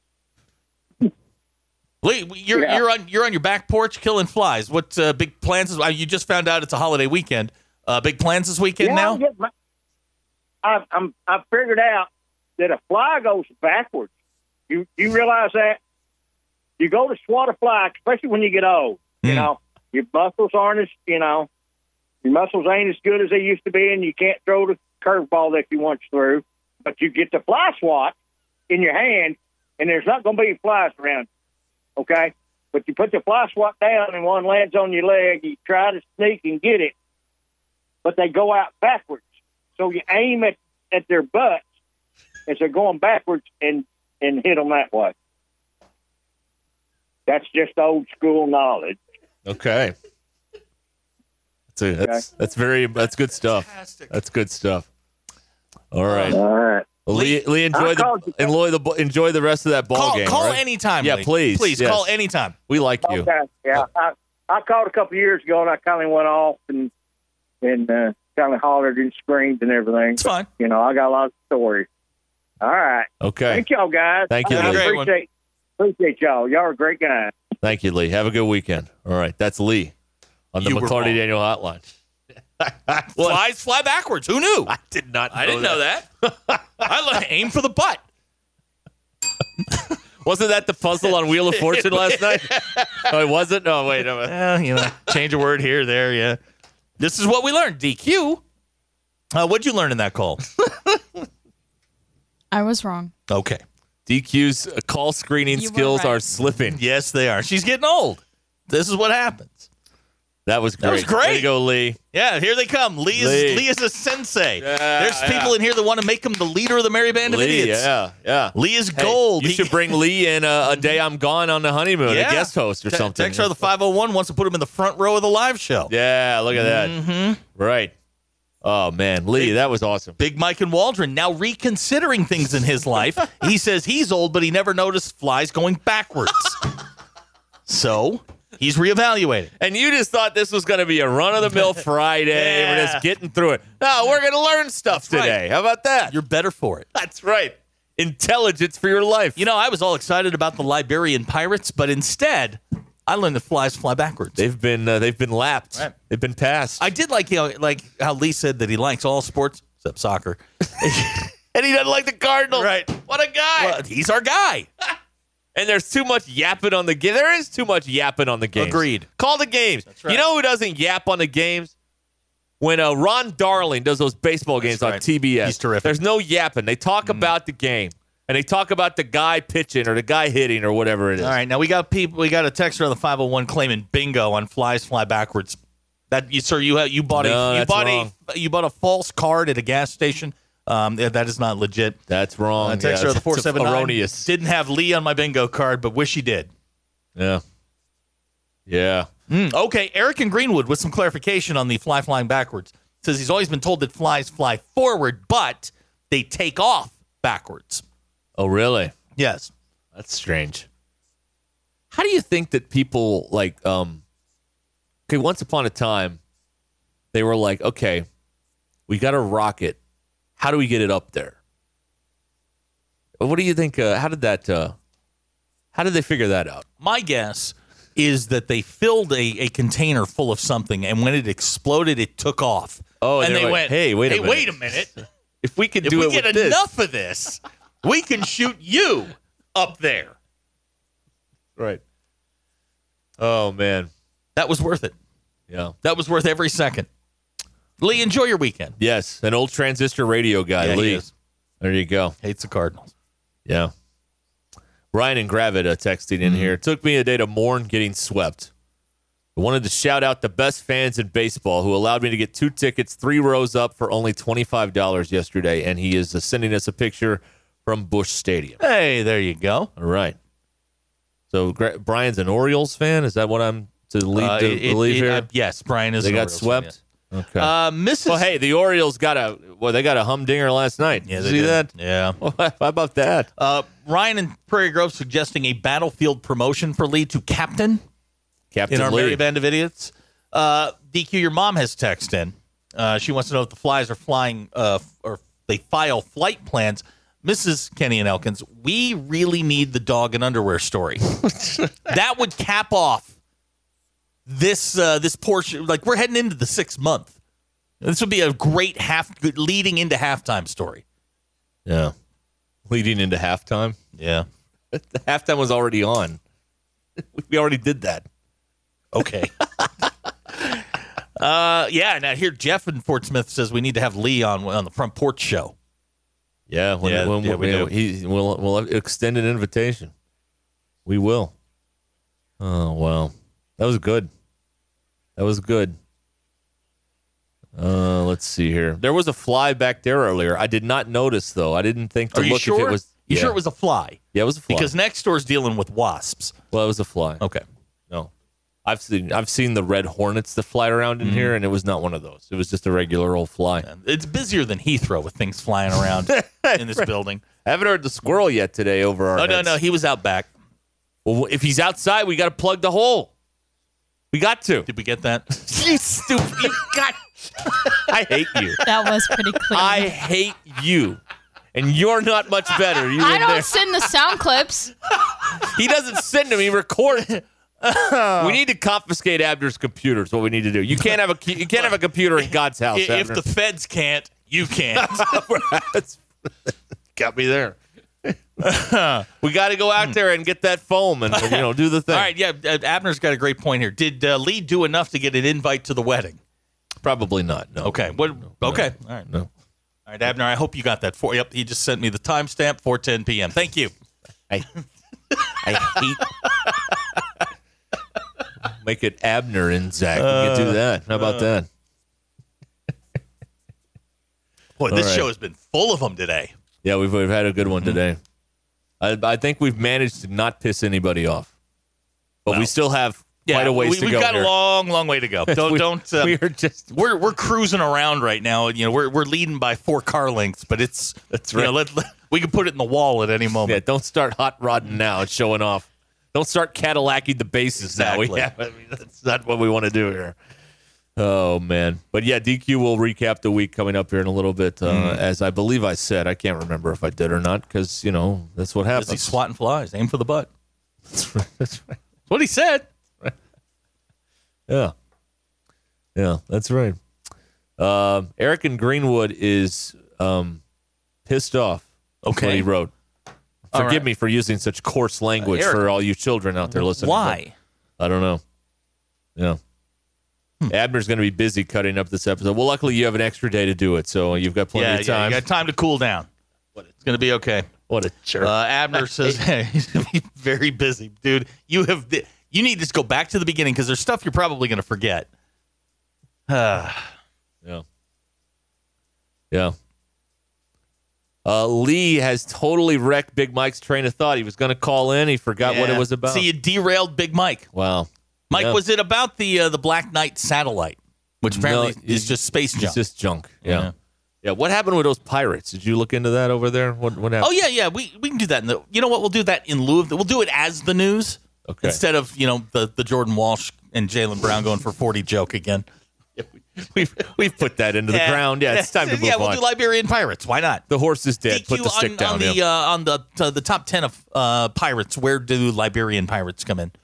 Yeah. Lee, you're Yeah. you're on you're on your back porch killing flies. What uh, big plans? Is, uh, you just found out it's a holiday weekend. Uh, big plans this weekend Yeah, now? I'm getting my- I, I'm. I figured out that a fly goes backwards. You you realize that? You go to swat a fly, especially when you get old. You Mm. know, your muscles aren't as you know. Your muscles ain't as good as they used to be, and you can't throw the curveball that you once threw. But you get the fly swat in your hand, and there's not going to be any flies around. Okay? But you put the fly swat down, and one lands on your leg. You try to sneak and get it, but they go out backwards. So you aim at, at their butts as they're going backwards and, and hit them that way. That's just old school knowledge. Okay. That's, a, that's, that's very, that's good stuff. Fantastic. That's good stuff. All right. All right. Well, Lee, Lee, enjoy I the called you. enjoy the enjoy the rest of that ball Call, game. call right? anytime. Yeah, Lee. please. Please Yes. call anytime. We like you. Okay. Yeah. I, I called a couple of years ago, and I kind of went off and and uh, kind of hollered and screamed and everything. It's fine. You know, I got a lot of stories. All right. Okay. Thank y'all, guys. Thank you, I Lee. Great one. appreciate, appreciate y'all. Y'all are great guys. Thank you, Lee. Have a good weekend. All right. That's Lee on the You were McClarty wrong. Daniel Hotline. Flies fly backwards. Who knew? I did not. I didn't know that. I lo- aim for the butt. Wasn't that the puzzle on Wheel of Fortune last night? Oh, it wasn't? No, wait. No, Yeah, you know, change a word here, there. Yeah. This is what we learned. D Q. Uh, what'd you learn in that call? I was wrong. Okay. D Q's call screening You were skills right. are slipping. Yes, they are. She's getting old. This is what happens. That was great. That was great. Way to go, Lee. Yeah, here they come. Lee is Lee. Lee is a sensei. Yeah, There's yeah. people in here that want to make him the leader of the merry band of Lee, idiots. yeah, yeah. Lee is Hey, gold. You He- should bring Lee in a, a day I'm gone on the honeymoon, Yeah. a guest host or Te- something. Texter the five oh one wants to put him in the front row of the live show. Yeah, look at that. Mm-hmm. Right. Oh, man. Lee, that was awesome. Big Mike and Waldron now reconsidering things in his life. He says he's old, but he never noticed flies going backwards. So he's reevaluating. And you just thought this was going to be a run-of-the-mill Friday. Yeah. We're just getting through it. No, we're going to learn stuff That's right. today. How about that? You're better for it. That's right. Intelligence for your life. You know, I was all excited about the Liberian Pirates, but instead, I learned that flies fly backwards. They've been uh, they've been lapped. Right. They've been passed. I did like you know, like how Lee said that he likes all sports except soccer. and he doesn't like the Cardinals. Right. What a guy. Well, he's our guy. And there's too much yapping on the game. There is too much yapping on the games. Agreed. Call the games. That's right. You know who doesn't yap on the games? When uh, Ron Darling does those baseball games That's on right. T B S. He's terrific. There's no yapping. They talk about the game. And they talk about the guy pitching or the guy hitting or whatever it is. All right, now we got people. We got a texter on the five oh one claiming bingo on flies fly backwards. That you, sir, you have, you bought No, a you that's bought wrong. a you bought a false card at a gas station. Um, that that is not legit. That's wrong. Uh, Yeah, texter of the that's four seven nine erroneous. didn't have Lee on my bingo card, but wish he did. Yeah. Yeah. Mm, okay, Eric in Greenwood with some clarification on the fly flying backwards. Says he's always been told that flies fly forward, but they take off backwards. Oh, really? Yes. That's strange. How do you think that people like um okay, once upon a time they were like, okay, we got a rocket. How do we get it up there? What do you think uh, how did that uh how did they figure that out? My guess is that they filled a, a container full of something, and when it exploded, it took off. Oh, and they like, went, hey, wait a hey, minute. wait a minute. If we could If do we it get with this. enough of this, we can shoot you up there. Right. Oh man. That was worth it. Yeah. That was worth every second. Lee, enjoy your weekend. Yes, an old transistor radio guy, Yeah, he Lee. is. There you go. Hates the Cardinals. Yeah. Ryan and Gravit uh, texting in here. It took me a day to mourn getting swept. I wanted to shout out the best fans in baseball who allowed me to get two tickets, three rows up for only twenty-five dollars yesterday, and he is uh, sending us a picture from Busch Stadium. Hey, there you go. All right. So Gra- Brian's an Orioles fan? Is that what I'm to lead Uh, to it- believe it- here? uh, yes, Brian is They an got Orioles fan, swept? yes. Okay. Uh, Missus Well, hey, the Orioles got a well. They got a humdinger last night. Yeah, Did they you see did. that? Yeah. Well, how about that? Uh, Ryan in Prairie Grove suggesting a battlefield promotion for Lee to captain Captain in our Lee. merry band of idiots. Uh, D Q, your mom has text in. Uh, she wants to know if the flies are flying uh, or they file flight plans. Missus Kenny and Elkins, we really need the dog and underwear story. That would cap off this uh, this portion. Like, we're heading into the sixth month. This would be a great half leading into halftime story. Yeah. Leading into halftime. Yeah. The halftime was already on. We already did that. Okay. uh, yeah. Now here, Jeff in Fort Smith says we need to have Lee on on the front porch show. Yeah. When, Yeah, when, yeah, we when- do. He, we'll, we'll extend an invitation. We will. Oh, wow. That was good. That was good. Uh, let's see here. There was a fly back there earlier. I did not notice, though. I didn't think to Are you look sure? if it was. You yeah. sure it was a fly? Yeah, it was a fly. Because next door's dealing with wasps. Well, it was a fly. Okay. No. I've seen I've seen the red hornets that fly around in Mm-hmm. here, and it was not one of those. It was just a regular old fly. It's busier than Heathrow with things flying around in this building. I haven't heard the squirrel yet today over our Oh, no, heads. no. He was out back. Well, if he's outside, we got to plug the hole. We got to. Did we get that? You stupid. You got. I hate you. That was pretty clean. I hate you. And you're not much better. You I in don't there. send the sound clips. He doesn't send them. He records. We need to confiscate Abner's computer. Is what we need to do. You can't have a you can't have a computer in God's house. If Abner. the feds can't, you can't. Got me there. We got to go out there and get that foam and you know do the thing. All right, yeah. uh, Abner's got a great point here. Did uh, Lee do enough to get an invite to the wedding? Probably not. No. Okay. What? Okay. All right. No. All right, Abner. I hope you got that. For yep. He just sent me the timestamp, four ten p.m. Thank you. I I hate. Make it Abner and Zach. We can do that. How about that? Boy, this right. show has been full of them today. Yeah, we've we've had a good one today. I I think we've managed to not piss anybody off, but we Well, still have quite a ways we, to we've go. got here. a long, long way to go. Don't We- don't. Uh, we are just we're we're cruising around right now. You know, we're we're leading by four car lengths, but it's That's you know, right. let, let- we can put it in the wall at any yeah. moment. Don't start hot rodding now and showing off. Don't start Cadillacing the bases now. We Exactly. have, I mean, that's not what we want to do here. Oh man, but yeah, D Q will recap the week coming up here in a little bit, uh, Mm. as I believe I said. I can't remember if I did or not because you know that's what happens. Busy swatting flies. Aim for the butt. That's right. That's right. That's what he said. Yeah. Yeah, that's right. Um, Eric in Greenwood is um, pissed off. That's Okay. what he wrote. All Forgive right. me for using such coarse language Uh, Eric, for all you children out there listening. Why? but I don't know. Yeah. Hmm. Abner's going to be busy cutting up this episode. Well, luckily you have an extra day to do it, so you've got plenty Yeah, of yeah, time. you got time to cool down. It's going to be okay. What a jerk. Uh, Abner says, hey, he's going to be very busy. Dude, you have you need to just go back to the beginning because there's stuff you're probably going to forget. yeah. Yeah. Uh, Lee has totally wrecked Big Mike's train of thought. He was going to call in. He forgot Yeah. what it was about. See, you derailed Big Mike. Wow. Mike, Yeah. was it about the uh, the Black Knight satellite, which apparently No, is just space junk? It's just junk. Yeah. Yeah. yeah. What happened with those pirates? Did you look into that over there? What What happened? Oh yeah, yeah. We we can do that. In the, you know what? We'll do that in lieu of. The, we'll do it as the news Okay. instead of you know the the Jordan Walsh and Jaylen Brown going for forty joke again. We've we've put that into the Yeah. ground. Yeah, it's time to move Yeah, on. we'll do Liberian Pirates. Why not? The horse is dead. D Put Q the stick on, down. on the yeah. uh, on the uh, the top ten of uh, pirates. Where do Liberian pirates come in?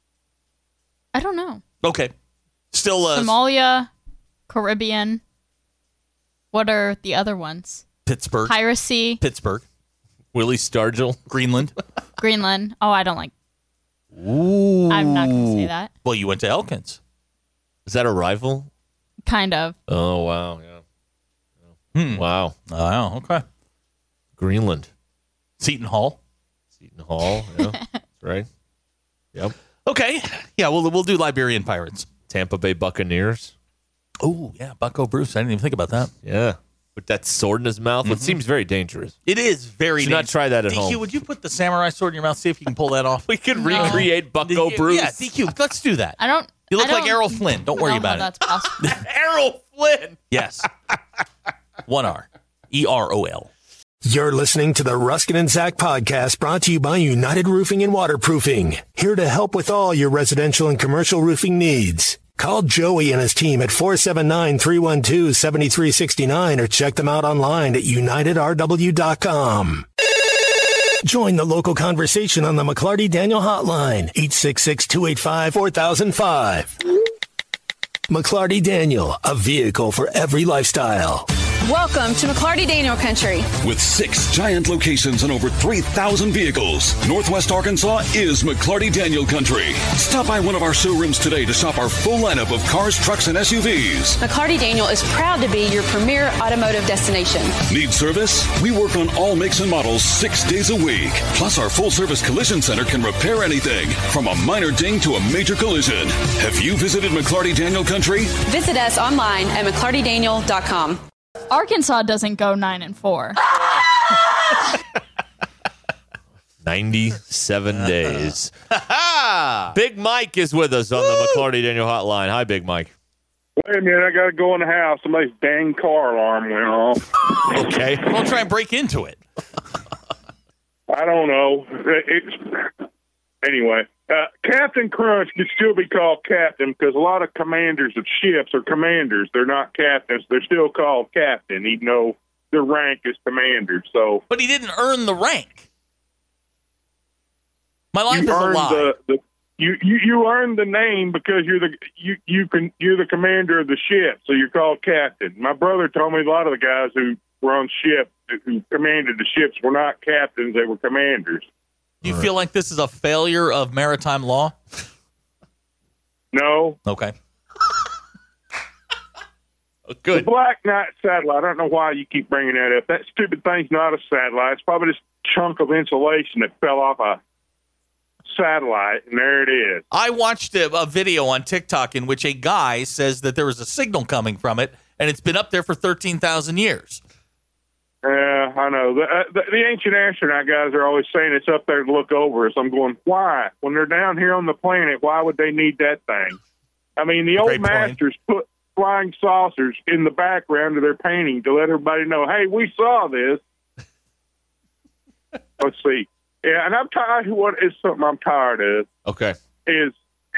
I don't know. Okay, still uh, Somalia, Caribbean. What are the other ones? Pittsburgh, Piracy, Pittsburgh, Willie Stargell, Greenland. Greenland. Oh, I don't like. Ooh, I'm not going to say that. Well, you went to Elkins. Is that a rival? Kind of. Oh wow, yeah. Hmm. Wow. Oh, okay. Greenland, Seton Hall. Seton Hall. Yeah, that's right. Yep. Okay, yeah, we'll we'll do Liberian pirates. Tampa Bay Buccaneers. Oh yeah, Bucko Bruce. I didn't even think about that. Yeah, with that sword in his mouth. It seems very dangerous. It is very. Should not dangerous. try that at D Q, home. would you put the samurai sword in your mouth? See if you can pull that off. We could recreate Bucko D- Bruce. Yeah, D Q. Let's do that. I don't. You look I like don't Errol Flynn. Don't worry know about how it. That's possible. Errol Flynn. Yes. One R. E R O L. You're listening to the Ruskin and Zach podcast brought to you by United Roofing and Waterproofing. Here to help with all your residential and commercial roofing needs. Call Joey and his team at four seven nine, three one two, seven three six nine or check them out online at united r w dot com. Join the local conversation on the McClarty Daniel Hotline, eight six six, two eight five, four thousand five. McClarty Daniel, a vehicle for every lifestyle. Welcome to McClarty Daniel Country. With six giant locations and over three thousand vehicles, Northwest Arkansas is McClarty Daniel Country. Stop by one of our showrooms today to shop our full lineup of cars, trucks, and S U Vs. McClarty Daniel is proud to be your premier automotive destination. Need service? We work on all makes and models six days a week. Plus, our full-service collision center can repair anything, from a minor ding to a major collision. Have you visited McClarty Daniel Country? Visit us online at mcclarty daniel dot com. Arkansas doesn't go nine and four. ninety-seven days. Big Mike is with us on the McClarty Daniel Hotline. Hi, Big Mike. Wait a minute, I got to go in the house. Somebody's dang car alarm went off. Okay. We'll try and break into it. I don't know. It's, anyway, uh, Captain Crunch could still be called captain because a lot of commanders of ships are commanders. They're not captains. They're still called captain, even though their rank is commander. So, But he didn't earn the rank. My life you is a earned lie. the, the you, you you earned the name because you're the you you can you're the commander of the ship, so you're called captain. My brother told me a lot of the guys who were on ship who commanded the ships were not captains; they were commanders. Do you feel like this is a failure of maritime law? No. Okay. Good. The Black Knight satellite. I don't know why you keep bringing that up. That stupid thing's not a satellite. It's probably this chunk of insulation that fell off a satellite, and there it is. I watched a, a video on TikTok in which a guy says that there was a signal coming from it, and it's been up there for thirteen thousand years. Yeah, I know. The, uh, the, the ancient astronaut guys are always saying it's up there to look over us. I'm going, why? When they're down here on the planet, why would they need that thing? I mean, the old Great point. masters put flying saucers in the background of their painting to let everybody know, hey, we saw this. Let's see. Yeah, and I'm tired of what is something I'm tired of. Okay. Is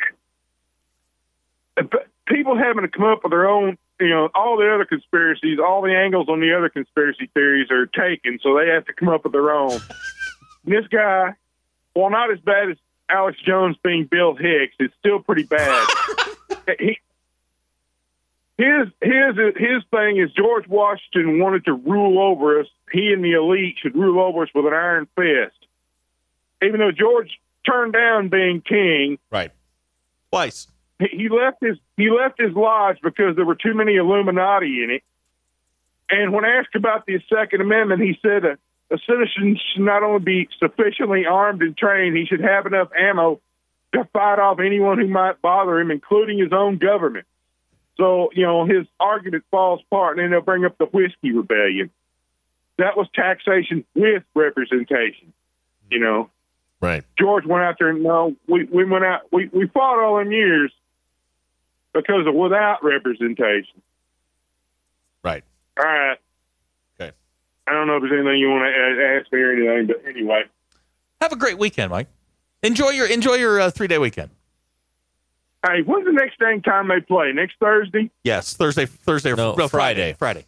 people having to come up with their own, you know, all the other conspiracies, all the angles on the other conspiracy theories are taken, so they have to come up with their own. And this guy, while not as bad as Alex Jones being Bill Hicks, it's still pretty bad. he, his his his thing is George Washington wanted to rule over us. He and the elite should rule over us with an iron fist. Even though George turned down being king, right, twice. He left his he left his lodge because there were too many Illuminati in it. And when asked about the Second Amendment, he said a, a citizen should not only be sufficiently armed and trained, he should have enough ammo to fight off anyone who might bother him, including his own government. So, you know, his argument falls apart, and then they'll bring up the Whiskey Rebellion. That was taxation with representation, you know. Right. George went out there and, no, we, we went out, we, we fought all them years because of without representation. Right. All right. Okay. I don't know if there's anything you want to ask me or anything, but anyway. Have a great weekend, Mike. Enjoy your enjoy your uh, three day weekend. Hey, when's the next dang time they play? Next Thursday? Yes, Thursday, Thursday, or No, no, Friday. Friday.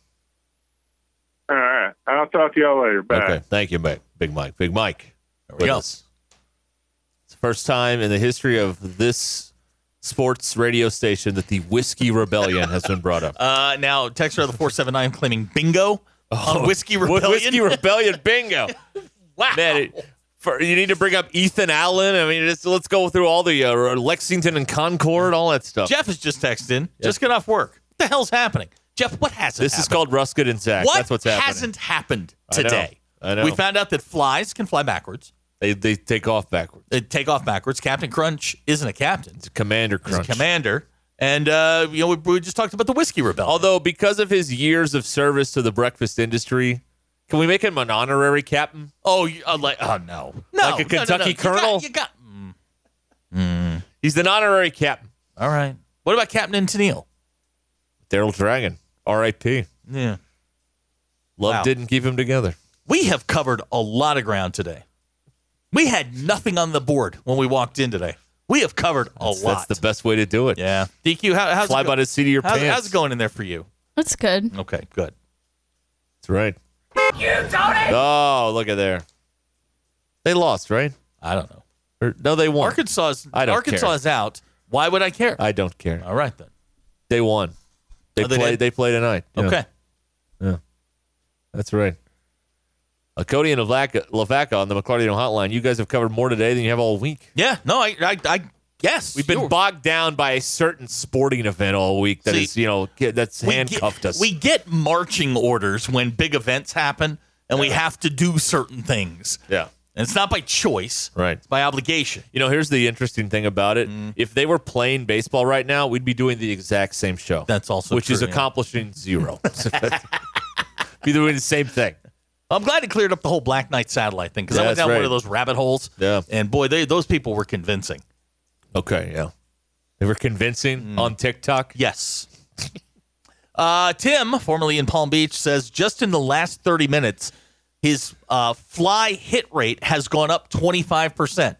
All right. I'll talk to y'all later. Bye. Okay. Thank you, Mike. Big Mike. Big Mike. There we go. Us. It's the first time in the history of this sports radio station that the Whiskey Rebellion has been brought up. Uh, now, texter of the four seven nine claiming bingo Oh, on Whiskey Rebellion. Whiskey Rebellion bingo. Wow. Man, it, for, you need to bring up Ethan Allen. I mean, it's, let's go through all the uh, Lexington and Concord, all that stuff. Jeff has just texted in. Just got off work. What the hell's happening? Jeff, what hasn't This happened? is called Ruskin and Zach. What That's what's happening. hasn't happened I know. today? I know. We found out that flies can fly backwards. They they take off backwards. They take off backwards. Captain Crunch isn't a captain. It's a Commander He's Crunch. a commander. And, uh, you know, we, we just talked about the Whiskey Rebellion. Although, because of his years of service to the breakfast industry, can we make him an honorary captain? Oh, you, uh, like, oh no. No. Like a no, no, Kentucky no. You colonel? got, you got mm. Mm. He's an honorary captain. All right. What about Captain Tennille? Daryl Dragon, R I P Yeah. Love Wow. didn't keep him together. We have covered a lot of ground today. We had nothing on the board when we walked in today. We have covered a That's, lot. that's the best way to do it. Yeah. D Q, how, how's Fly it go- by the seat of your how's, pants. how's it going in there for you? That's good. Okay, good. That's right. Oh, look at there. They lost, right? I don't know. Or, no, they won. Arkansas is, I don't Arkansas care. is out. Why would I care? I don't care. All right, then. They won. They Oh, they play. did? They play tonight. Yeah. Okay. Yeah, that's right. Uh, Cody and Lavaca, Lavaca on the McClarty Hotline. You guys have covered more today than you have all week. Yeah. No, I, I, I guess We've been You're- bogged down by a certain sporting event all week that See, is, you know, get- that's we handcuffed get, us. We get marching orders when big events happen, and we have to do certain things. yeah. And it's not by choice. Right. It's by obligation. You know, here's the interesting thing about it. Mm. If they were playing baseball right now, we'd be doing the exact same show. That's also Which true, is yeah. accomplishing zero. So that's- be doing the same thing. I'm glad it cleared up the whole Black Knight satellite thing because Yeah, I went that's down one right. of those rabbit holes. Yeah. And boy, they, those people were convincing. Okay, yeah. They were convincing Mm. on TikTok. Yes. uh, Tim, formerly in Palm Beach, says just in the last thirty minutes, his uh, fly hit rate has gone up twenty-five percent.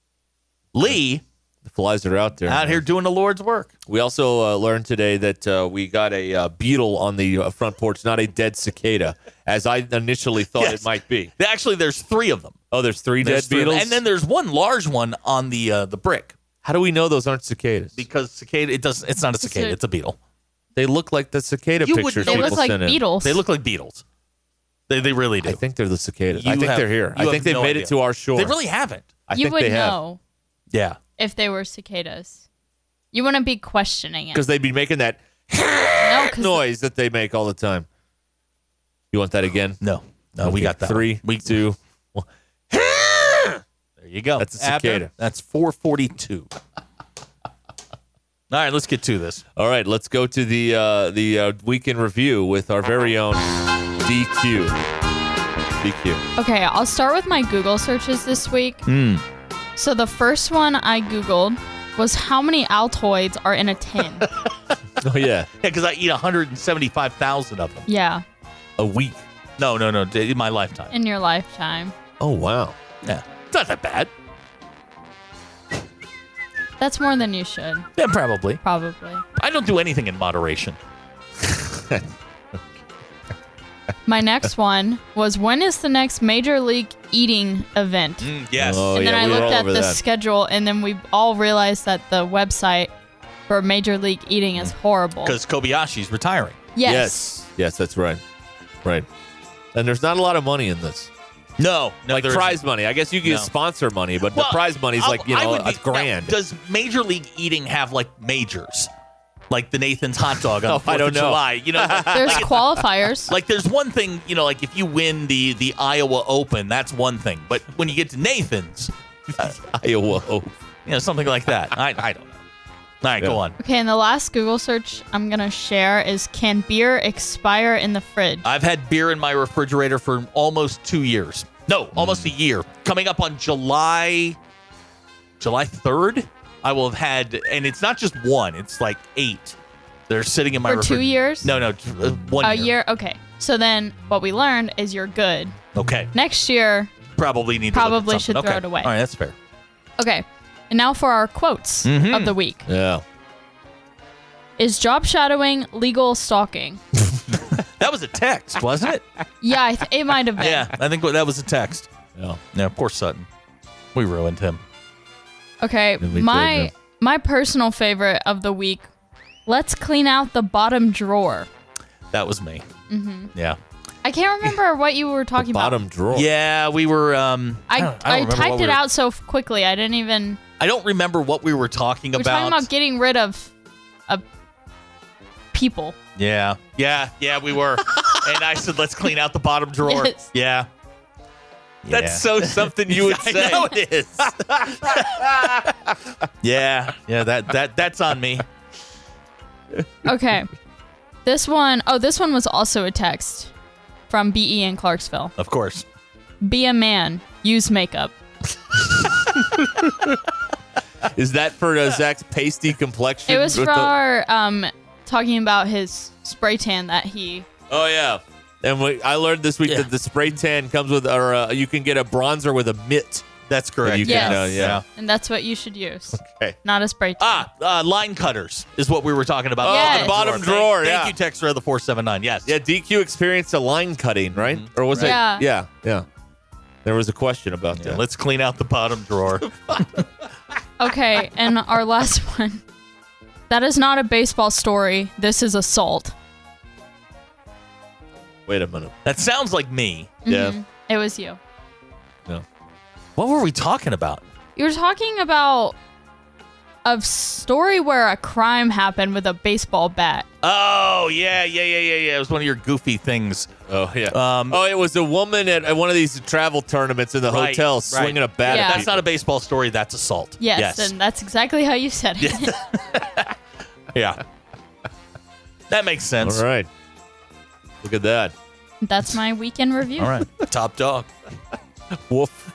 Lee, The flies are out there. out man. here doing the Lord's work. We also uh, learned today that uh, we got a uh, beetle on the uh, front porch, not a dead cicada, as I initially thought Yes. it might be. Actually, there's three of them. Oh, there's three There's dead three of them. beetles? And then there's one large one on the uh, the brick. How do we know those aren't cicadas? Because cicada, it does. It's not a cicada. a- it's a beetle. They look like the cicada You would pictures know They people look like send in. beetles. They look like beetles. They they really do. I think they're the cicadas. You I think have- they're here. you I think have they've no made idea. it to our shore. They really haven't. I you think would they have. know Yeah. if they were cicadas. You wouldn't be questioning it. Because they'd be making that No, 'cause noise that they make all the time. You want that again? No. No, we Okay, got that. Three, one. We two, one. There you go. That's a Abner, cicada. That's four forty-two. All right, let's get to this. All right, let's go to the uh, the uh, weekend review with our very own D Q. D Q. Okay, I'll start with my Google searches this week. Hmm. So the first one I Googled was how many Altoids are in a tin. Oh yeah, Yeah, because I eat one hundred seventy-five thousand of them. Yeah, a week. No, no, no, in my lifetime. in your lifetime. Oh wow. Yeah, it's not that bad. That's more than you should, Yeah, probably. probably. I don't do anything in moderation. My next one was when is the next Major League Eating event? Mm, yes. Oh and then yeah, I we were looked all at over the that. schedule, and then we all realized that the website for Major League Eating is horrible. Because Kobayashi's retiring. Yes. yes, yes, that's right, right. And there's not a lot of money in this. No, no, like there prize isn't. money. I guess you can No. get sponsor money, but Well, the prize money is I'll- like you I know would a be- grand. Now, does Major League Eating have like majors, like the Nathan's hot dog on Oh, the fourth I don't of know. July? You know, like, There's like, qualifiers. like there's one thing, you know, like if you win the the Iowa Open, that's one thing. But when you get to Nathan's, Iowa. you know, something like that. I I don't know. right, Yeah. go on. Okay, and the last Google search I'm going to share is, can beer expire in the fridge? I've had beer in my refrigerator for almost two years. No, almost a year. Coming up on July, July third, I will have had, and it's not just one, it's like eight. They're sitting in my For refri- two years? No, no, uh, one A year. year? Okay. So then what we learned is you're good. Okay. Next year, Probably need to look at Probably something. should throw Okay. it away. All right, that's fair. okay. And now for our quotes Mhm. of the week. Yeah. Is job shadowing legal stalking? That was a text, wasn't it? Yeah, I th- it might have been. Yeah, I think that was a text. Yeah. Yeah, poor Sutton. We ruined him. Okay, Then we my did, yeah. my personal favorite of the week. Let's clean out the bottom drawer. That was me. hmm Yeah. I can't remember what you were talking Bottom about. drawer. Yeah, we were. Um, I don't- don't I, remember what typed we it were- out so f- quickly. I didn't even. I don't remember what we were talking We were about. talking about getting rid of, of people. Yeah, yeah, yeah, we were. And I said, let's clean out the bottom drawer. Yes. Yeah. That's Yeah. so something you would I say. know it is. yeah, yeah, that that that's on me. Okay, this one oh this one was also a text from B E in Clarksville. Of course. Be a man. Use makeup. Is that for uh, Zach's pasty complexion? It was with for the- our um talking about his spray tan that he. Oh yeah, and we, I learned this week Yeah. that the spray tan comes with, or uh, you can get a bronzer with a mitt. That's correct. You Yes. can, uh, yeah. And that's what you should use. Okay. Not a spray tan. Ah, uh, line cutters is what we were talking about. Oh, Yes. the bottom Thank- drawer. Thank, yeah. you, Texter of the four seven nine. Yes. Yeah, D Q experienced a line cutting, right? Or was Yeah. it? Yeah, yeah. There was a question about Yeah, that. let's clean out the bottom drawer. Okay, and our last one. That is not a baseball story. This is assault. Wait a minute. That sounds like me. Yeah. Mhm. It was you. No. What were we talking about? You were talking about a story where a crime happened with a baseball bat. Oh, yeah, yeah, yeah, yeah, yeah. It was one of your goofy things. Oh yeah. Um, oh, it was a woman at, at one of these travel tournaments in the Right, hotel right. swinging a bat. Yeah. At That's people. not a baseball story. That's assault. Yes, and that's exactly how you said it. Yeah. That makes sense. All right. Look at that. That's my weekend review. All right. Top dog. Woof.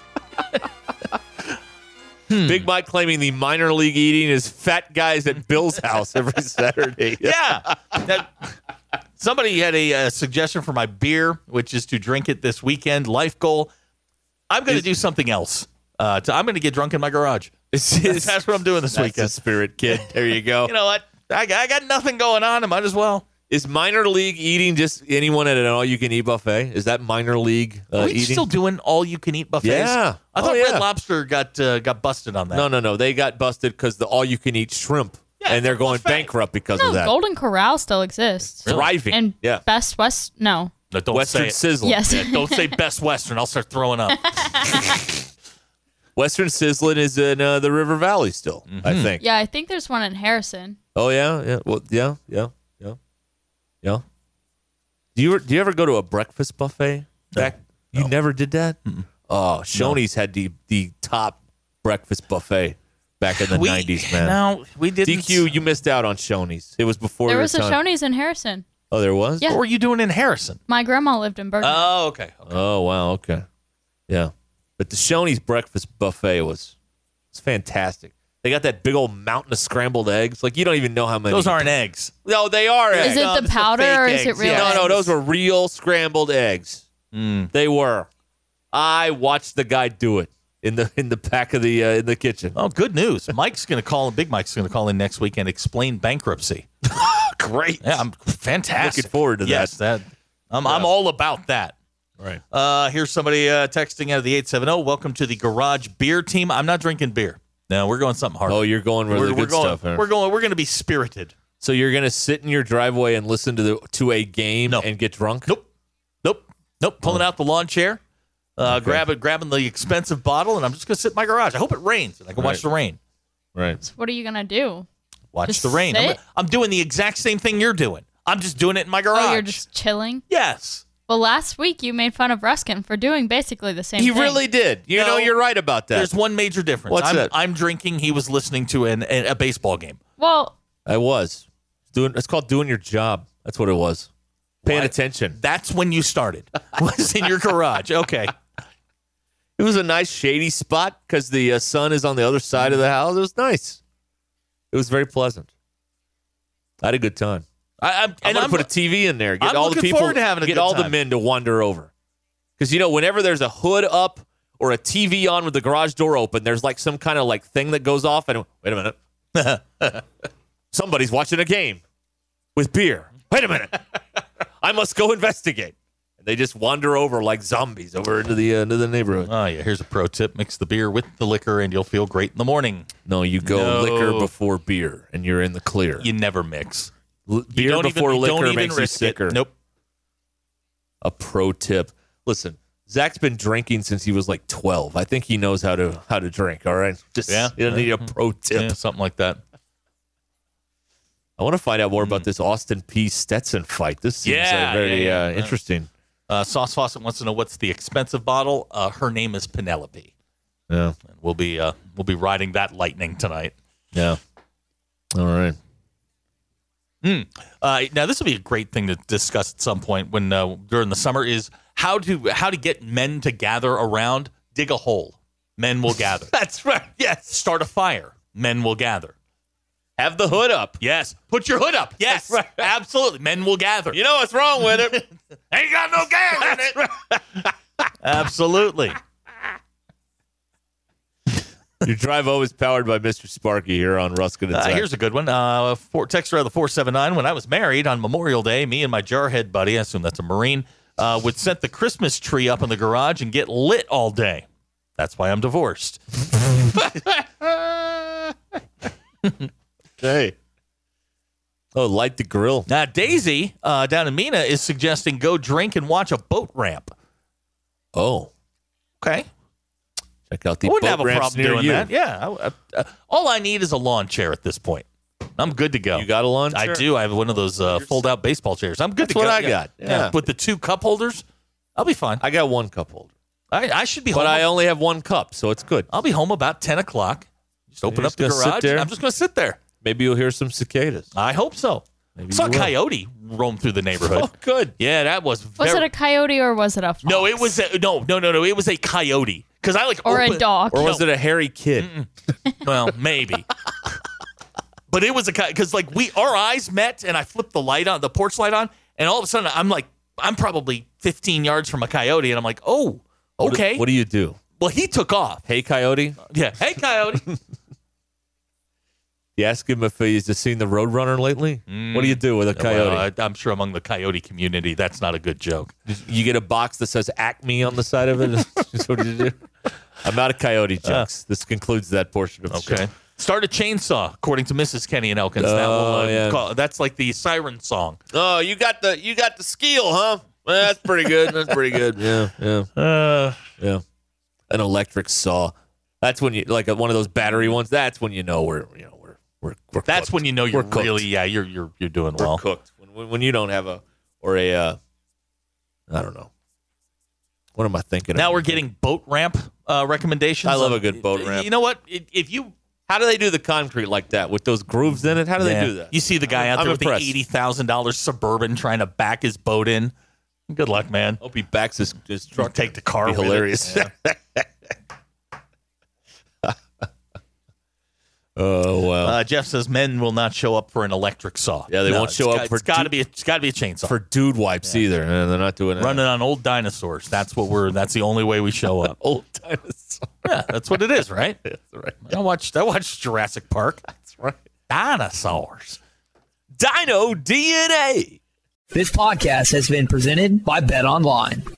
Big Mike claiming the minor league eating is fat guys at Bill's house every Saturday. Yeah. That- somebody had a, uh suggestion for my beer, which is to drink it this weekend. Life goal. I'm going to do something else. Uh, to, I'm going to get drunk in my garage. It's, That's, that's what I'm doing this That's weekend. the spirit, kid. There you go. You know what? I, I got nothing going on. I might as well. Is minor league eating just anyone at an all-you-can-eat buffet? Is that minor league uh, Are we eating? still doing all you can eat buffets? Yeah. I thought Oh, yeah. Red Lobster got uh, got busted on that. no, no, no. They got busted because the all-you-can-eat shrimp, Yeah, and they're it's a going buffet. bankrupt because No, of that. Golden Corral still exists. Thriving. And yeah. Best West, no. No, don't Western say it. Sizzling. Yes. Yeah, don't say Best Western. I'll start throwing up. Western Sizzling is in uh, the River Valley still, Mm-hmm. I think. Yeah, I think there's one in Harrison. Oh yeah, yeah. Well, yeah, yeah, yeah, yeah. Do you do you ever go to a breakfast buffet? Back, you never did that. Oh, Shoney's had the the top breakfast buffet back in the We- nineties, man. No, we didn't. D Q, you missed out on Shoney's. It was before There your was a time. Shoney's in Harrison. Oh, there was. Yeah. What were you doing in Harrison? My grandma lived in Bergen. Oh, okay. okay. Oh wow. Okay. Yeah, but the Shoney's breakfast buffet was it's fantastic. They got that big old mountain of scrambled eggs. Like you don't even know how many. Those aren't eggs. No, they are eggs. Is it No, the it's the powder fake or is it eggs, real? yeah. No, no, eggs? those were real scrambled eggs. Mm. They were. I watched the guy do it in the in the back of the uh, in the kitchen. Oh, good news. Mike's going to call. Big Mike's going to call in next week and explain bankruptcy. Great. Yeah, I'm fantastic. Looking forward to that. Yes, that. I'm, I'm all about that. Right. Uh, here's somebody uh, texting out of the eight seven zero. Welcome to the Garage Beer Team. I'm not drinking beer. No, we're going something hard. Oh, you're going really we're, good we're going, stuff. Huh? We're going. We're going to be spirited. So you're gonna sit in your driveway and listen to the to a game No. and get drunk? Nope. Nope. Nope. Pulling out the lawn chair, uh, Okay. grabbing grabbing the expensive bottle, and I'm just going to sit in my garage. I hope it rains, and I can watch Right. the rain. Right. What are you gonna do? Watch Just the rain. I'm, sit? I'm doing the exact same thing you're doing. I'm just doing it in my garage. Oh, you're just chilling. yes. Well, last week you made fun of Ruskin for doing basically the same He thing. really did. You No. know, you're right about that. There's one major difference. What's I'm, that? I'm drinking. He was listening to an, a, a baseball game. Well, I was doing. It's called doing your job. That's what it was. Paying What? attention. That's when you started. Was in your garage. Okay. It was a nice shady spot because the uh, sun is on the other side of the house. It was nice. It was very pleasant. I had a good time. I, I'm, I'm and gonna I'm put a T V in there. Get I'm all the looking people. forward to having a get good all the time. men to wander over. Because you know, whenever there's a hood up or a T V on with the garage door open, there's like some kind of like thing that goes off. And wait a minute, somebody's watching a game with beer. Wait a minute, I must go investigate. And they just wander over like zombies over into the uh, into the neighborhood. Oh yeah, here's a pro tip: mix the beer with the liquor, and you'll feel great in the morning. No, you go No. liquor before beer, and you're in the clear. You never mix. L- You beer don't before even, you liquor don't even makes you risk it. sicker. Nope. A pro tip. Listen, Zach's been drinking since he was like twelve. I think he knows how to how to drink. All right, just Yeah. you don't need a pro tip. Yeah, something like that. I want to find out more about this Austin P. Stetson fight. This seems Yeah, uh, very yeah, uh, yeah. interesting. Uh, Sauce Fawcett wants to know what's the expensive bottle. Uh, her name is Penelope. Yeah, And we'll be uh, we'll be riding that lightning tonight. yeah. All right. Mm. Uh, now this will be a great thing to discuss at some point when uh, during the summer is how to how to get men to gather around. Dig a hole, men will gather. That's right. Yes. Start a fire, men will gather. Have the hood up. Yes, put your hood up. Yes, That's right. absolutely, men will gather. You know what's wrong with it? Ain't got no gas in it. Absolutely. Your drive home is powered by Mister Sparky here on Ruskin and Uh, Zach. here's a good one. Uh, for, texter of the four seven nine. When I was married on Memorial Day, me and my jarhead buddy, I assume that's a Marine, uh, would set the Christmas tree up in the garage and get lit all day. That's why I'm divorced. Hey. Oh, light the grill. Now, Daisy uh, down in Mina is suggesting go drink and watch a boat ramp. Oh. Okay. Check out the I wouldn't boat have a ramps problem near doing you. that. Yeah. I, I, uh, all I need is a lawn chair at this point. I'm good to go. You got a lawn chair? I do. I have one of those uh, fold-out baseball chairs. I'm good That's to what go. I Yeah. got. Yeah. With the two cup holders, I'll be fine. I got one cup holder. I, I should be But home. I only have one cup, so it's good. I'll be home about ten o'clock. Just open You're up just the gonna sit garage. there? I'm just going to sit there. Maybe you'll hear some cicadas. I hope so. Maybe Saw a you will. coyote roam through the neighborhood. Oh, good. Yeah, that was was very, it a coyote or was it a fox? No, it was a, no, no, no, no. It was a coyote. Because I like Or open, a dog. Or was No. it a hairy kid? Well, maybe. But it was a because like we our eyes met and I flipped the light on the porch light on and all of a sudden I'm like I'm probably fifteen yards from a coyote and I'm like, oh, What do- okay. What do you do? Well, he took off. Hey, coyote. Yeah. Hey, coyote. You ask him if he's just seen the Roadrunner lately. What do you do with a coyote? Well, I, I'm sure among the coyote community, that's not a good joke. You get a box that says Acme on the side of it. Is what you do? I'm out of coyote jokes. this concludes that portion of the Okay. show. Start a chainsaw, according to Missus Kenny and Elkins. that will, uh, Oh, yeah. call, that's like the siren song. Oh, you got the you got the skill, huh? Well, that's pretty good. That's pretty good. Yeah, yeah, Uh, yeah. An electric saw. That's when you like a, one of those battery ones. That's when you know we're you know we're we're, we're that's cooked. when you know you're We're cooked. really yeah you're you're you're doing we're well. cooked. When, when when you don't have a or a uh, I don't know. What am I thinking? Now of? we're getting boat ramp uh, recommendations. I love Uh, a good boat ramp. You know what? If if you How do they do the concrete like that with those grooves in it? How do Yeah. they do that? You see the guy out I'm there with impressed. the eighty thousand dollars Suburban trying to back his boat in. Good luck, man. Hope he backs his, his truck. Take the car. Be with it. hilarious. Yeah. Oh wow! Uh, Jeff says men will not show up for an electric saw. Yeah, they No, won't show it's up got- for It's got to du- be. It's got to be a chainsaw. For dude wipes either. Uh, they're not doing that. Running on old dinosaurs. That's what we're. That's the only way we show up. Old dinosaur. Yeah, that's what it is, right? That's right. I watched. I watched Jurassic Park. That's right. Dinosaurs. Dino D N A. This podcast has been presented by Bet Online.